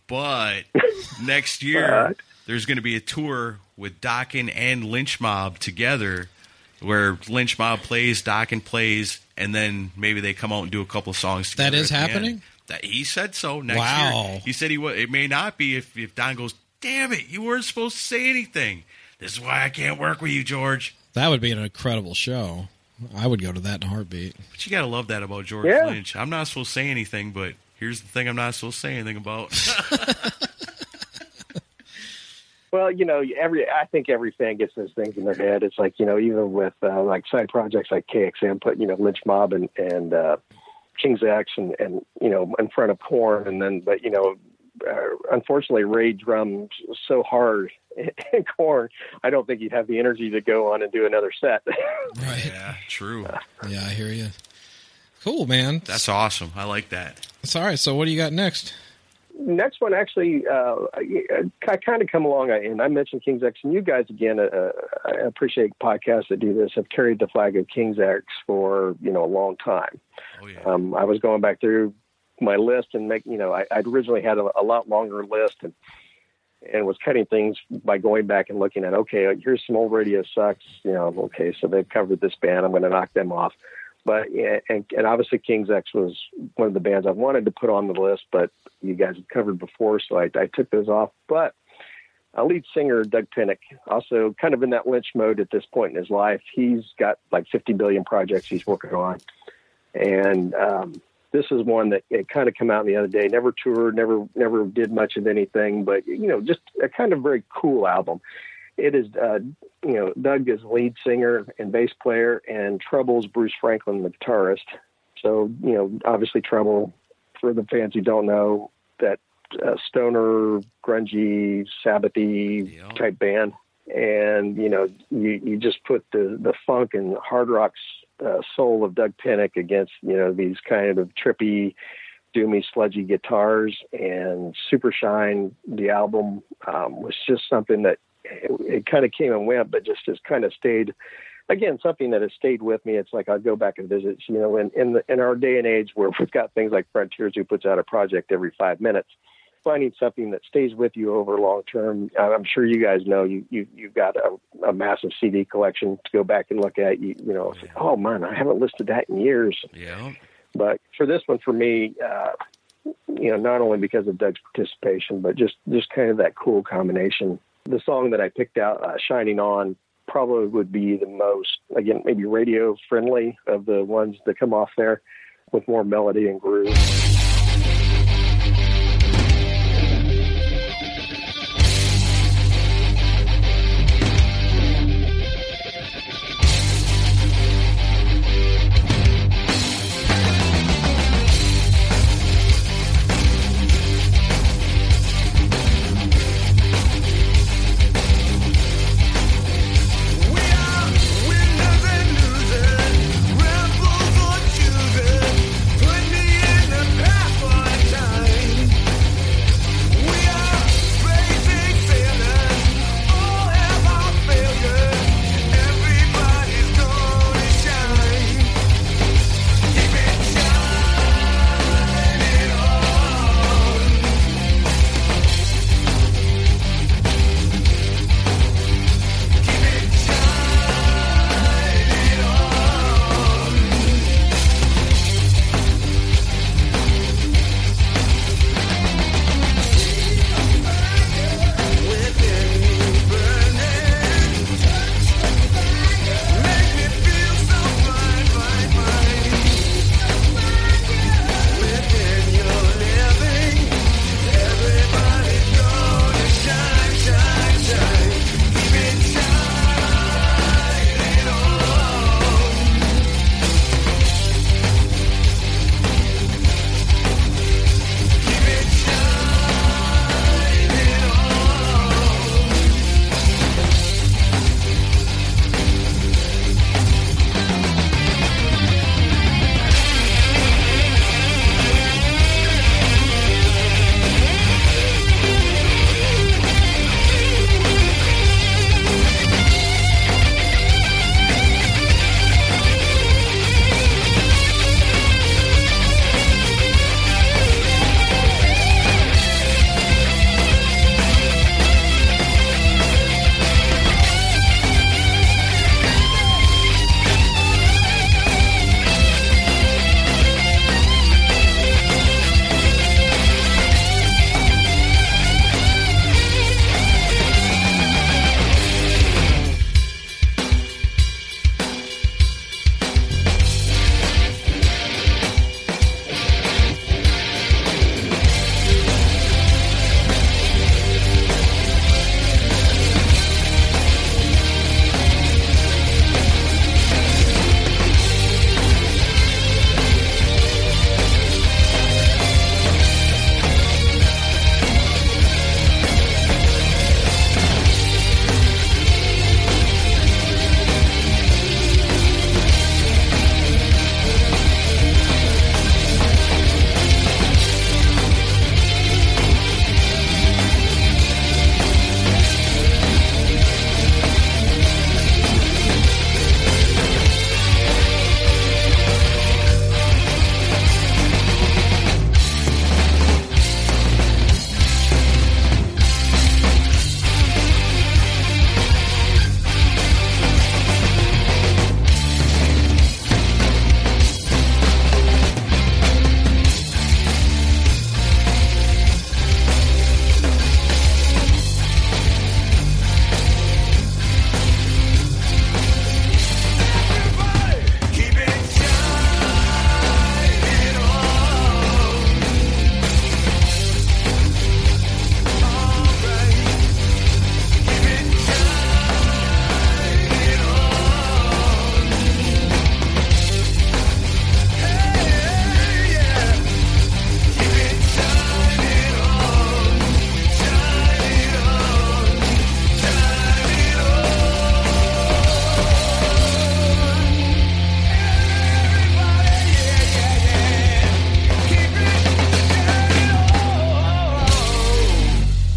but next year there's going to be a tour with Dokken and Lynch Mob together, where Lynch Mob plays, Dokken plays, and then maybe they come out and do a couple of songs together. That is at the end. happening? That he said so. Next Wow. year, he said he would. It may not be if if Don goes, damn it, you weren't supposed to say anything. This is why I can't work with you, George. that would be an incredible show. I would go to that in a heartbeat. But you gotta love that about George Yeah. Lynch. I'm not supposed to say anything, but here's the thing: I'm not supposed to say anything about. Well, you know, every I think every fan gets those things in their head. It's like, you know, even with uh, like side projects like K X M, put, you know, Lynch Mob and and uh, King's X and and you know in front of Korn, and then but you know, uh, unfortunately Ray drums so hard in Korn. I don't think he'd have the energy to go on and do another set. Right. Yeah, true. Yeah, I hear you. Cool, man. That's awesome. I like that. It's all right. So what do you got next? Next one, actually, uh, I, I kind of come along, and I mentioned King's X, and you guys, again, uh, I appreciate podcasts that do this, have carried the flag of King's X for, you know, a long time. Oh yeah. Um, I was going back through my list and make, you know, I, I'd originally had a, a lot longer list and, and was cutting things by going back and looking at, okay, here's some old Radio Sucks, you know, okay, so they've covered this band, I'm going to knock them off. But yeah, and, and obviously King's X was one of the bands I wanted to put on the list, but you guys had covered before, so I, I took those off. But uh, lead singer Doug Pinnick, also kind of in that Lynch mode at this point in his life. He's got like fifty billion projects he's working on, and um, this is one that it kind of came out the other day. Never toured, never never did much of anything, but you know, just a kind of very cool album. It is, uh, you know, Doug is lead singer and bass player, and Trouble's Bruce Franklin, the guitarist. So, you know, obviously Trouble, for the fans who don't know, that uh, stoner, grungy, Sabbathy yeah. type band. And, you know, you, you just put the, the funk and hard rock uh, soul of Doug Pinnick against, you know, these kind of trippy, doomy, sludgy guitars. And Super Shine, the album, um, was just something that it, it kind of came and went, but just has kind of stayed, again, something that has stayed with me. It's like I'll go back and visit, you know, in, in, the, in our day and age where we've got things like Frontiers, who puts out a project every five minutes, finding something that stays with you over long term. I'm sure you guys know you, you, you've got a, a massive C D collection to go back and look at. You, you know, yeah. Oh man, I haven't listed that in years. Yeah. But for this one, for me, uh, you know, not only because of Doug's participation, but just, just kind of that cool combination. The song that I picked out, uh, Shining On, probably would be the most, again, maybe radio friendly of the ones that come off there, with more melody and groove. Put me in the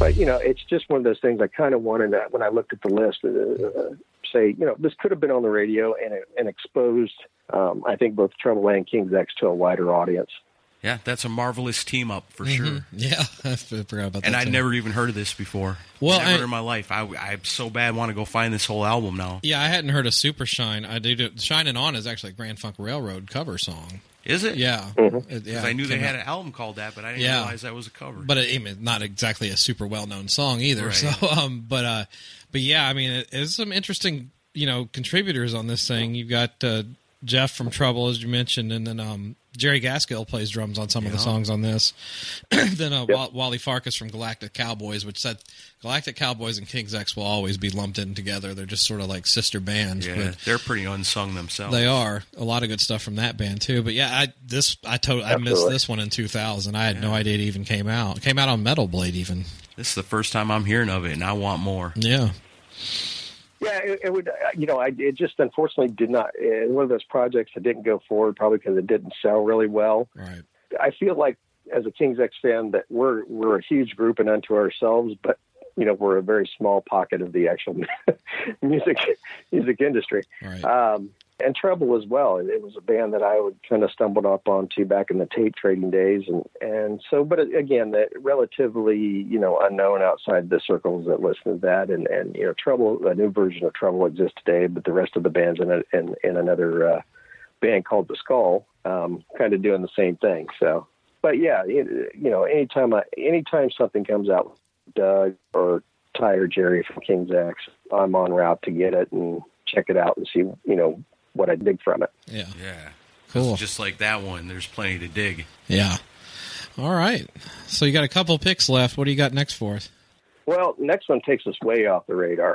but you know, it's just one of those things I kind of wanted to, when I looked at the list, uh, say, you know, this could have been on the radio and and exposed, um, I think, both Trouble and King's X to a wider audience. Yeah, that's a marvelous team up for Mm-hmm. sure. Yeah, I forgot about that. And I'd too. never even heard of this before. Well, never I- in my life. I I so bad want to go find this whole album now. Yeah, I hadn't heard of Super Shine. I did. Shining On is actually a Grand Funk Railroad cover song. Is it? Yeah, Mm-hmm. It- yeah. Because I knew it they came had out- an album called that, but I didn't Yeah. realize that was a cover. But it, I mean, not exactly a super well known song either. Right. So, um, but uh, but yeah, I mean, it, there's some interesting, you know, contributors on this thing. You've got uh, Jeff from Trouble, as you mentioned, and then um, Jerry Gaskill plays drums on some of the Yeah. songs on this. then uh, Wa- Wally Farkas from Galactic Cowboys, which said Galactic Cowboys and King's X will always be lumped in together. They're just sort of like sister bands. yeah, But they're pretty unsung themselves. they are. A lot of good stuff from that band too. But yeah, I this I totally I missed Absolutely. this one in two thousand. I had no idea it even came out. It came out on Metal Blade even. This is the first time I'm hearing of it, and I want more. Yeah. Yeah, it, it would. uh, You know, I it just unfortunately did not. Uh, one of those projects that didn't go forward, probably because it didn't sell really well. Right. I feel like as a King's X fan that we're we're a huge group and unto ourselves, but you know we're a very small pocket of the actual music music industry. Right. Um, and Trouble as well. It, it was a band that I would kind of stumbled up onto back in the tape trading days, and and so. But again, that relatively you know unknown outside the circles that listen to that, and and you know Trouble, a new version of Trouble exists today, but the rest of the bands in a, in, in another uh, band called The Skull, um, kind of doing the same thing. So, but yeah, it, you know, anytime I anytime something comes out, Doug or Ty or Jerry from King's X, I'm en route to get it and check it out and see you know what I dig from it. Yeah. Yeah. Cool. Just like that one, there's plenty to dig. Yeah. All right. So you got a couple picks left. What do you got next for us? Well, next one takes us way off the radar.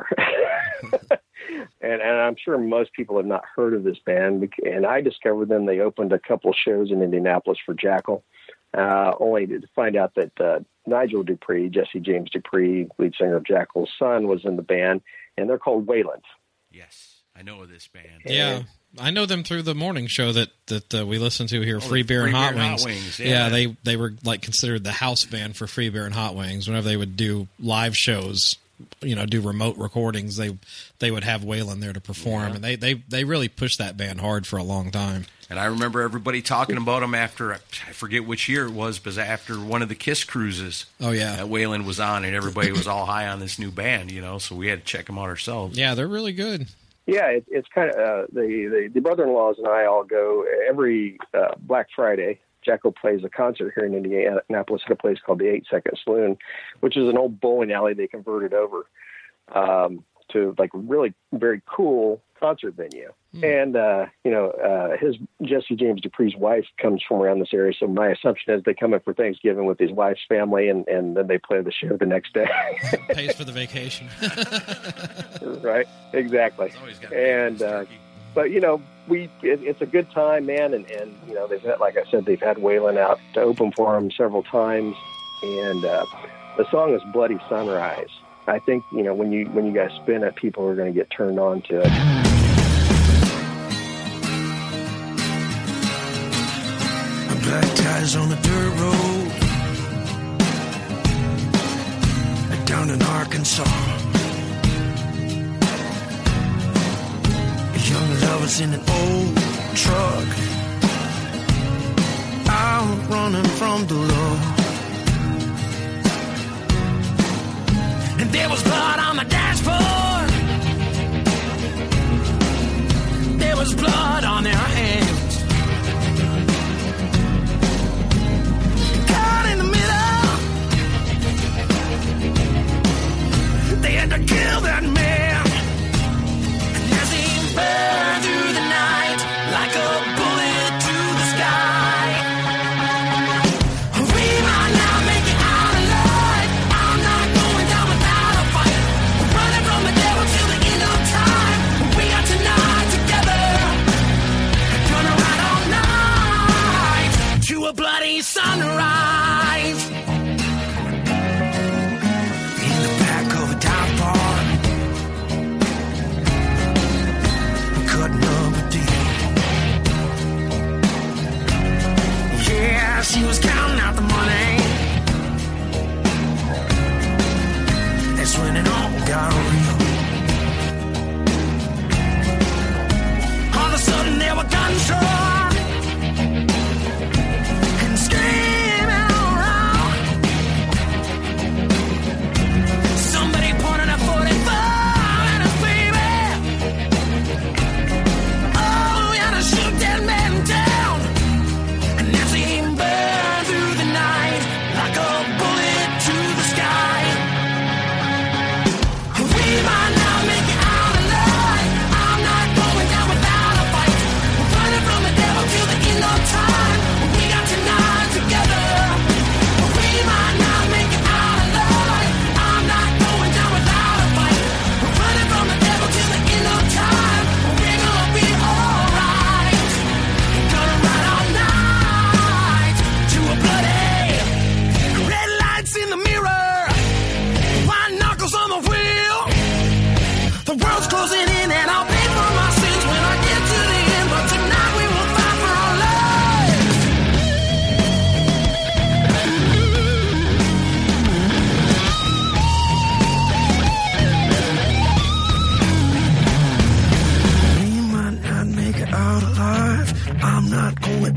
and, and I'm sure most people have not heard of this band. And I discovered them. They opened a couple shows in Indianapolis for Jackal, uh, only to find out that uh, Nigel Dupree, Jesse James Dupree, lead singer of Jackal's son, was in the band. And they're called Wayland. Yes, I know of this band. Yeah. I know them through the morning show that that uh, we listen to here, Free the Beer and Free Hot Beer and Wings. Hot Wings, yeah. Yeah, they they were like considered the house band for Free Beer and Hot Wings. Whenever they would do live shows, you know, do remote recordings, they they would have Waylon there to perform, Yeah. and they, they they really pushed that band hard for a long time. And I remember everybody talking about them after, I forget which year it was, but after one of the Kiss cruises Oh yeah, that Waylon was on, and everybody was all high on this new band, you know, so we had to check them out ourselves. yeah, they're really good. Yeah, it, it's kind of uh, the, the the brother-in-laws and I all go every uh, Black Friday. Jackal plays a concert here in Indianapolis at a place called the Eight Second Saloon, which is an old bowling alley they converted over um, to like a really very cool concert venue. Mm. And uh, you know, uh, his Jesse James Dupree's wife comes from around this area, so my assumption is they come in for Thanksgiving with his wife's family, and, and then they play the show the next day. Pays for the vacation. Right, exactly. It's always gotta be And uh, turkey. but you know, we it, it's a good time, man, and, and you know they've had, like I said, they've had Waylon out to open for them several times, and uh, the song is "Bloody Sunrise." I think you know when you when you guys spin it, people are going to get turned on to it. Black tires on the dirt road down in Arkansas. Young lovers in an old truck, out running from the law. And there was blood on the dashboard. There was blood on their hands. They had to kill that man. And as he burned through the night like a bullet to the sky, we might not make it out alive. I'm not going down without a fight.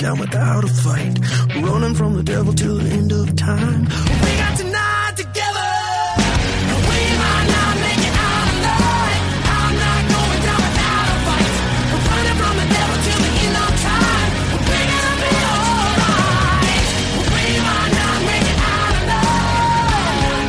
down without a fight. Running from the devil till the end of time. We got tonight together. We might not make it out alive. I'm not going down without a fight. Running from the devil till the end of time. We're gonna be alright. We might not make it out alive.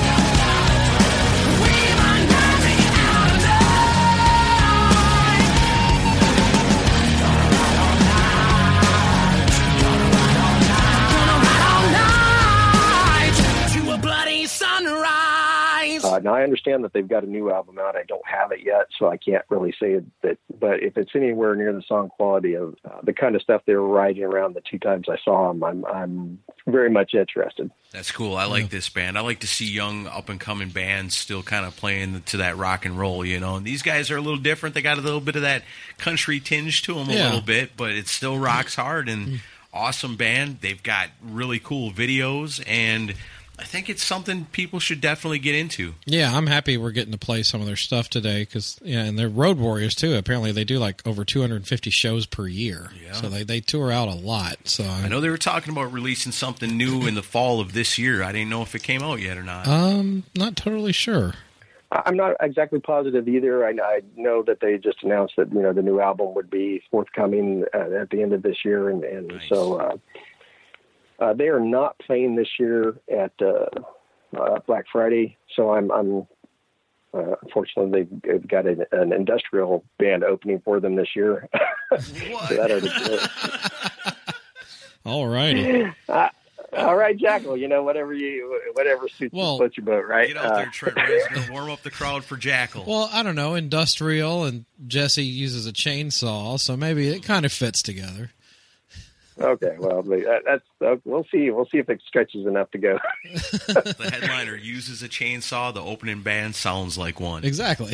We might not make it out alive. Gonna ride all night. Gonna ride all night. Gonna ride all night to a bloody sunrise. Uh, now I understand that they've got a new album out. I don't have it yet, so I can't really say that. But if it's anywhere near the song quality of uh, the kind of stuff they were riding around the two times I saw them, I'm I'm very much interested. That's cool. I like this band. I like to see young, up-and-coming bands still kind of playing to that rock and roll, you know. And these guys are a little different. They got a little bit of that country tinge to them a Yeah. little bit, but it still rocks hard. And awesome band. They've got really cool videos, and I think it's something people should definitely get into. Yeah, I'm happy we're getting to play some of their stuff today because, yeah, and they're road warriors too. Apparently, they do like over two hundred fifty shows per year, Yeah. so they, they tour out a lot. So I know they were talking about releasing something new in the fall of this year. I didn't know if it came out yet or not. um, not totally sure. I- I'm not exactly positive either. I, I know that they just announced that, you know, the new album would be forthcoming uh, at the end of this year, and, and Nice. so uh, uh, they are not playing this year at uh, uh, Black Friday. So I'm, I'm uh, unfortunately they've, they've got an, an industrial band opening for them this year. So that already did. All righty. All right, Jackal. You know, whatever you whatever suits Well, you, floats your boat, right? Get out there, Uh, Trent Reznor. Warm up the crowd for Jackal. Well, I don't know, industrial, and Jesse uses a chainsaw, so maybe it kind of fits together. Okay, well, that, that's uh, we'll see. We'll see if it stretches enough to go. The headliner uses a chainsaw. The opening band sounds like one. Exactly.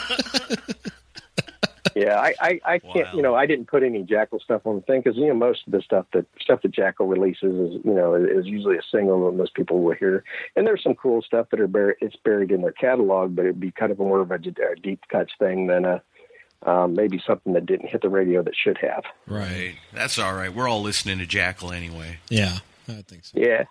Yeah, I, I, I can't. Wow. You know, I didn't put any Jackal stuff on the thing because, you know, most of the stuff that stuff that Jackal releases is, you know, is usually a single that most people will hear. And there's some cool stuff that are buried. It's buried in their catalog, but it'd be kind of more of a, a deep cuts thing than a um, maybe something that didn't hit the radio that should have. Right. Right. That's all right. We're all listening to Jackal anyway. Yeah, I think so. Yeah,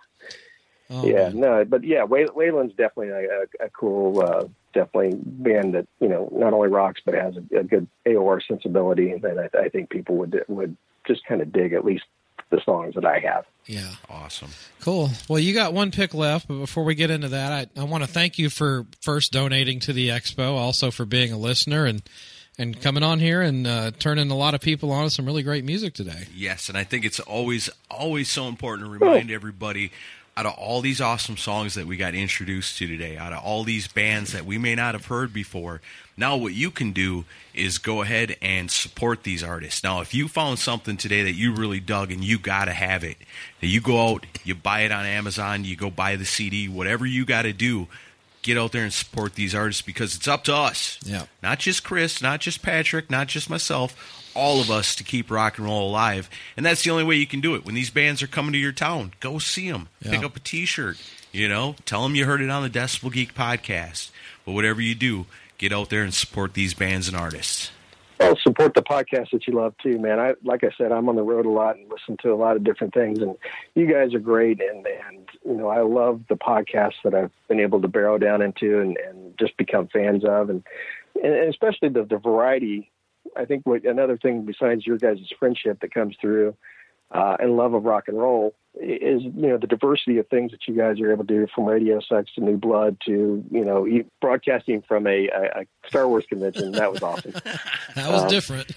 Oh, yeah, man. no, but yeah, Way- Wayland's definitely a, a, a cool, uh, definitely band that, you know, not only rocks but has a, a good A O R sensibility, and I, I think people would would just kind of dig at least the songs that I have. Yeah. Awesome. Cool. Well, you got one pick left, but before we get into that, I, I want to thank you for first donating to the expo, also for being a listener and and coming on here and uh, turning a lot of people on to some really great music today. Yes, and I think it's always, always so important to remind everybody, out of all these awesome songs that we got introduced to today, out of all these bands that we may not have heard before, now what you can do is go ahead and support these artists. Now, if you found something today that you really dug and you got to have it, now you go out, you buy it on Amazon, you go buy the C D, whatever you got to do, get out there and support these artists because it's up to us. Yeah. Not just Chris, not just Patrick, not just myself, all of us to keep rock and roll alive. And that's the only way you can do it. When these bands are coming to your town, go see them. Yeah. Pick up a T-shirt. You know, tell them you heard it on the Decibel Geek podcast. But whatever you do, get out there and support these bands and artists. Well, support the podcast that you love too, man. I like I said, I'm on the road a lot and listen to a lot of different things, and you guys are great. And and you know, I love the podcasts that I've been able to barrel down into and, and just become fans of, and and especially the the variety. I think what another thing besides your guys' friendship that comes through uh, and love of rock and roll is, you know, the diversity of things that you guys are able to do, from Radio Sucks to New Blood to, you know, e- broadcasting from a, a, a Star Wars convention. That was awesome. That was Um, different.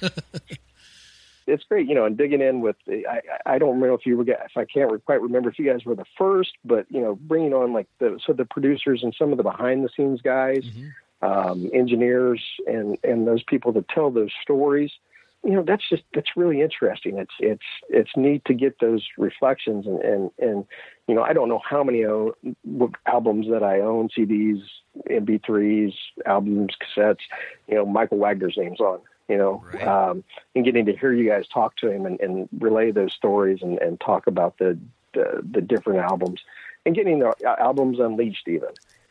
It's great, you know, and digging in with, the, I, I don't know if you were, if I can't quite remember if you guys were the first, but, you know, bringing on like the, so the producers and some of the behind the scenes guys, um, engineers and, and those people that tell those stories, you know, that's just, that's really interesting. It's, it's, it's neat to get those reflections and, and, and, you know, I don't know how many o- albums that I own, C Ds, M P threes, albums, cassettes, you know, Michael Wagner's name's on, you know, Right. um, and getting to hear you guys talk to him and, and relay those stories and, and talk about the, the, the different albums and getting the albums unleashed even.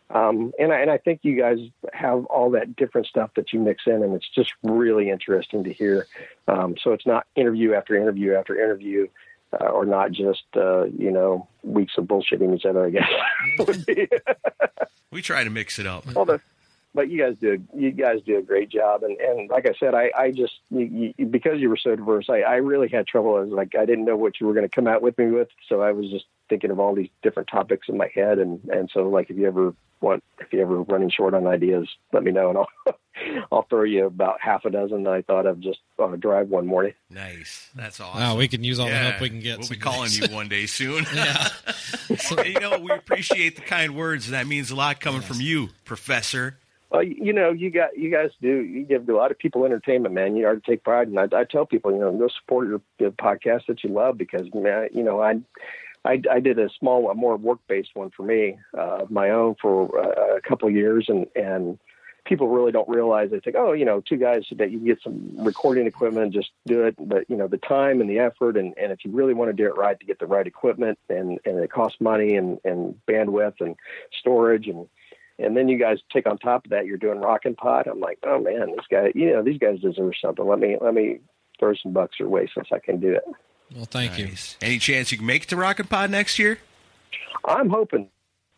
Um, and I, and I think you guys have all that different stuff that you mix in, and it's just really interesting to hear. Um, so it's not interview after interview after interview, uh, or not just, uh, you know, weeks of bullshitting each other, I guess. would be. We try to mix it up. Well, the, but you guys do, you guys do a great job. And, and like I said, I, I just, you, you, because you were so diverse, I, I really had trouble. I was like, I didn't know what you were going to come out with me with. So I was just thinking of all these different topics in my head. And, and so like, if you ever want, if you ever running short on ideas, let me know and I'll, I'll throw you about half a dozen that I thought of just on a drive one morning. Nice. That's awesome. Wow, we can use all Yeah. the help we can get. We'll be some calling days. you one day soon. Yeah. And, you know, we appreciate the kind words. And that means a lot coming Yes. from you, Professor. Well, you know, you got you guys do you give a lot of people entertainment, man. You ought to take pride, and I, I tell people, you know, go support your, your podcast that you love because, man, you know, I I, I did a small, a more work based one for me, uh, of my own for uh, a couple of years, and and people really don't realize. They think, oh, you know, two guys that you can get some recording equipment, just do it. But you know, the time and the effort, and, and if you really want to do it right, to get the right equipment, and, and it costs money and, and bandwidth and storage and. And then you guys take on top of that, you're doing Rockin' Pod. I'm like, oh man, this guy, you know, these guys deserve something. Let me, let me throw some bucks their way since I can do it. Well, thank you. Nice. Any chance you can make it to Rockin' Pod next year? I'm hoping.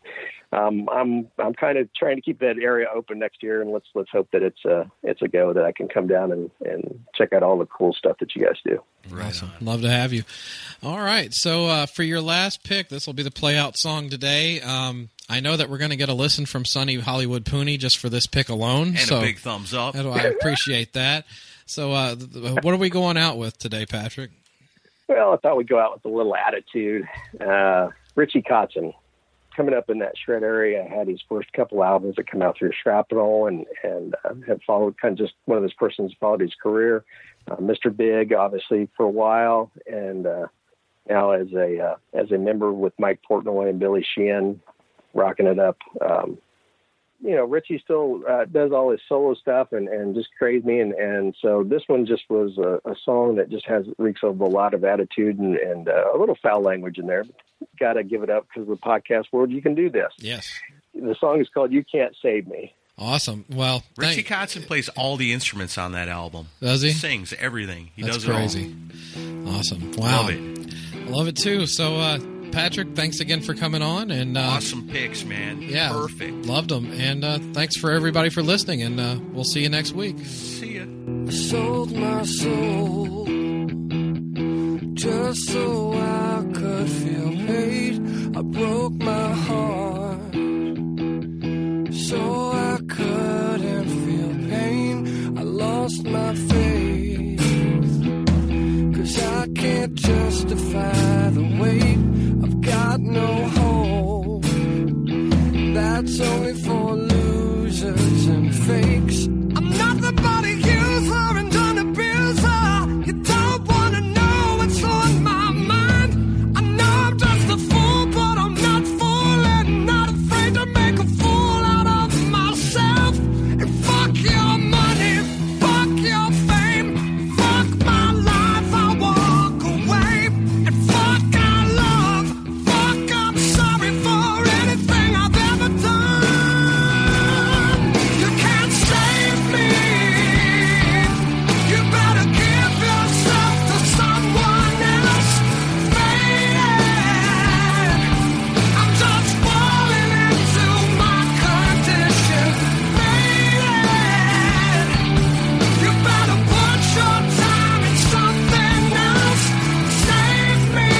Um, I'm, I'm kind of trying to keep that area open next year, and let's, let's hope that it's a, it's a go that I can come down and, and check out all the cool stuff that you guys do. Right Awesome. on. Love to have you. All right. So uh, for your last pick, this will be the play out song today. Um, I know that we're going to get a listen from Sonny Hollywood Pooney just for this pick alone. And so a big thumbs up. I appreciate that. So uh, th- th- what are we going out with today, Patrick? Well, I thought we'd go out with a little attitude. Uh, Richie Kotzen, coming up in that shred area, had his first couple albums that come out through Shrapnel, and and uh, have followed kind of just one of those persons followed his career. Uh, Mister Big, obviously, for a while, and uh, now as a uh, as a member with Mike Portnoy and Billy Sheehan, rocking it up. Um, you know, Richie still uh, does all his solo stuff and, and just crazy me. And, and so this one just was a, a song that just has reeks of a lot of attitude and, and uh, a little foul language in there. Got to give it up because the podcast world, you can do this. Yes. The song is called You Can't Save Me. Awesome. Well, Richie thank- Kotzen plays all the instruments on that album. Does he? Sings everything. He That's does crazy. it all. Awesome. Wow. Love it. I love it too. So, uh, Patrick, thanks again for coming on. And uh, Awesome picks, man. Yeah, Perfect. Loved them. And uh, thanks for everybody for listening. And uh, we'll see you next week. See ya. I sold my soul just so I could feel paid. I broke my heart so I couldn't feel pain. I lost my faith 'cause I can't justify the weight. I've got no hope. That's only for losers and fakes. I'm not the body user and an abuser. You don't want to know what's on my mind. I know I'm just a fool, but I'm not fooling. Not afraid to make a fool out of myself. And fuck your money, fuck your fame, fuck my life, I walk away. And fuck our love, fuck I'm sorry for anything I've ever done. You can't save me. You better give yourself to someone else. Faded. I'm just falling into my condition. Faded. You better put your time in something else. Save me.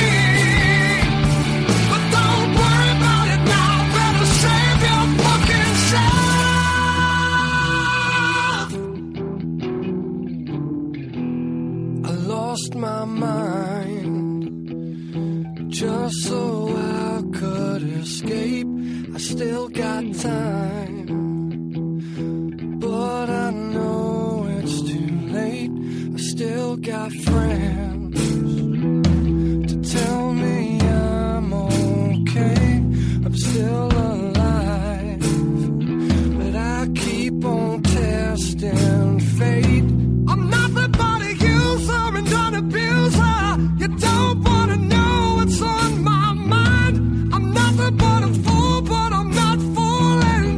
But don't worry about it now. Better save your fucking self. I lost my mind just so I could escape. I still got time, but I know it's too late. I still got friends to tell me I'm okay. I'm still alive, but I keep on testing fate. I'm not the body user and an abuser. You don't want to know what's on my mind. I'm nothing but a fool, but I'm not fooling.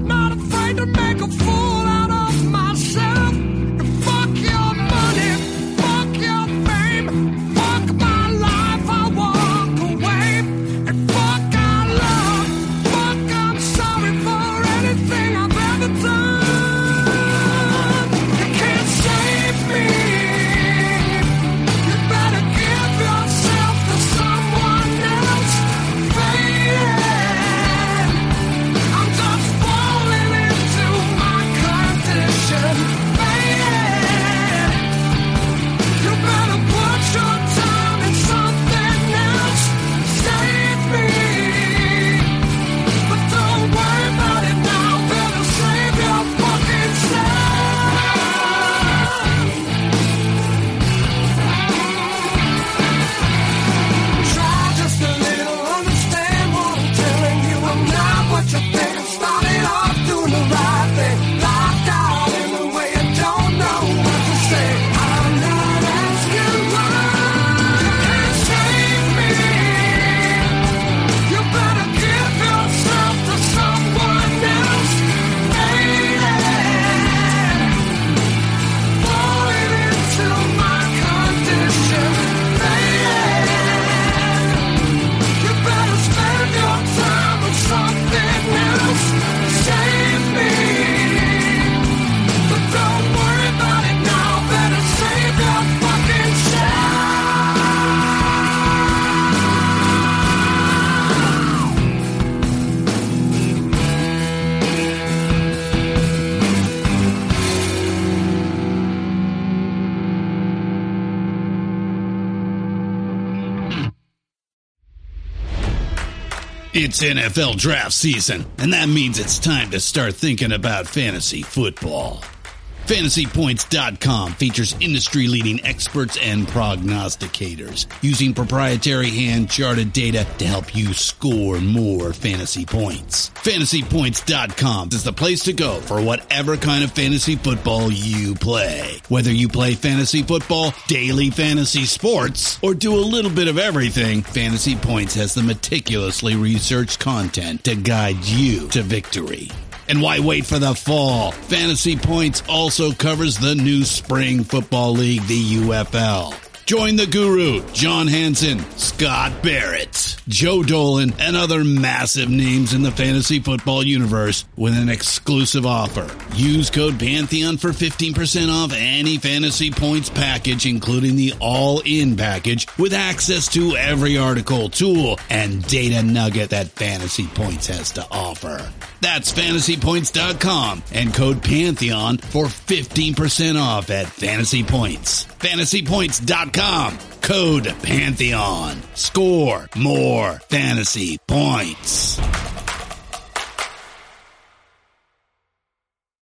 It's N F L draft season, and that means it's time to start thinking about fantasy football. Fantasy Points dot com features industry-leading experts and prognosticators using proprietary hand-charted data to help you score more fantasy points. Fantasy Points dot com is the place to go for whatever kind of fantasy football you play. Whether you play fantasy football, daily fantasy sports, or do a little bit of everything, Fantasy Points has the meticulously researched content to guide you to victory. And why wait for the fall? Fantasy Points also covers the new spring football league, the U F L. Join the guru, John Hansen, Scott Barrett, Joe Dolan, and other massive names in the fantasy football universe with an exclusive offer. Use code Pantheon for fifteen percent off any Fantasy Points package, including the all-in package, with access to every article, tool, and data nugget that Fantasy Points has to offer. That's Fantasy Points dot com and code Pantheon for fifteen percent off at Fantasy Points. Fantasy Points dot com, code Pantheon. Score more fantasy points.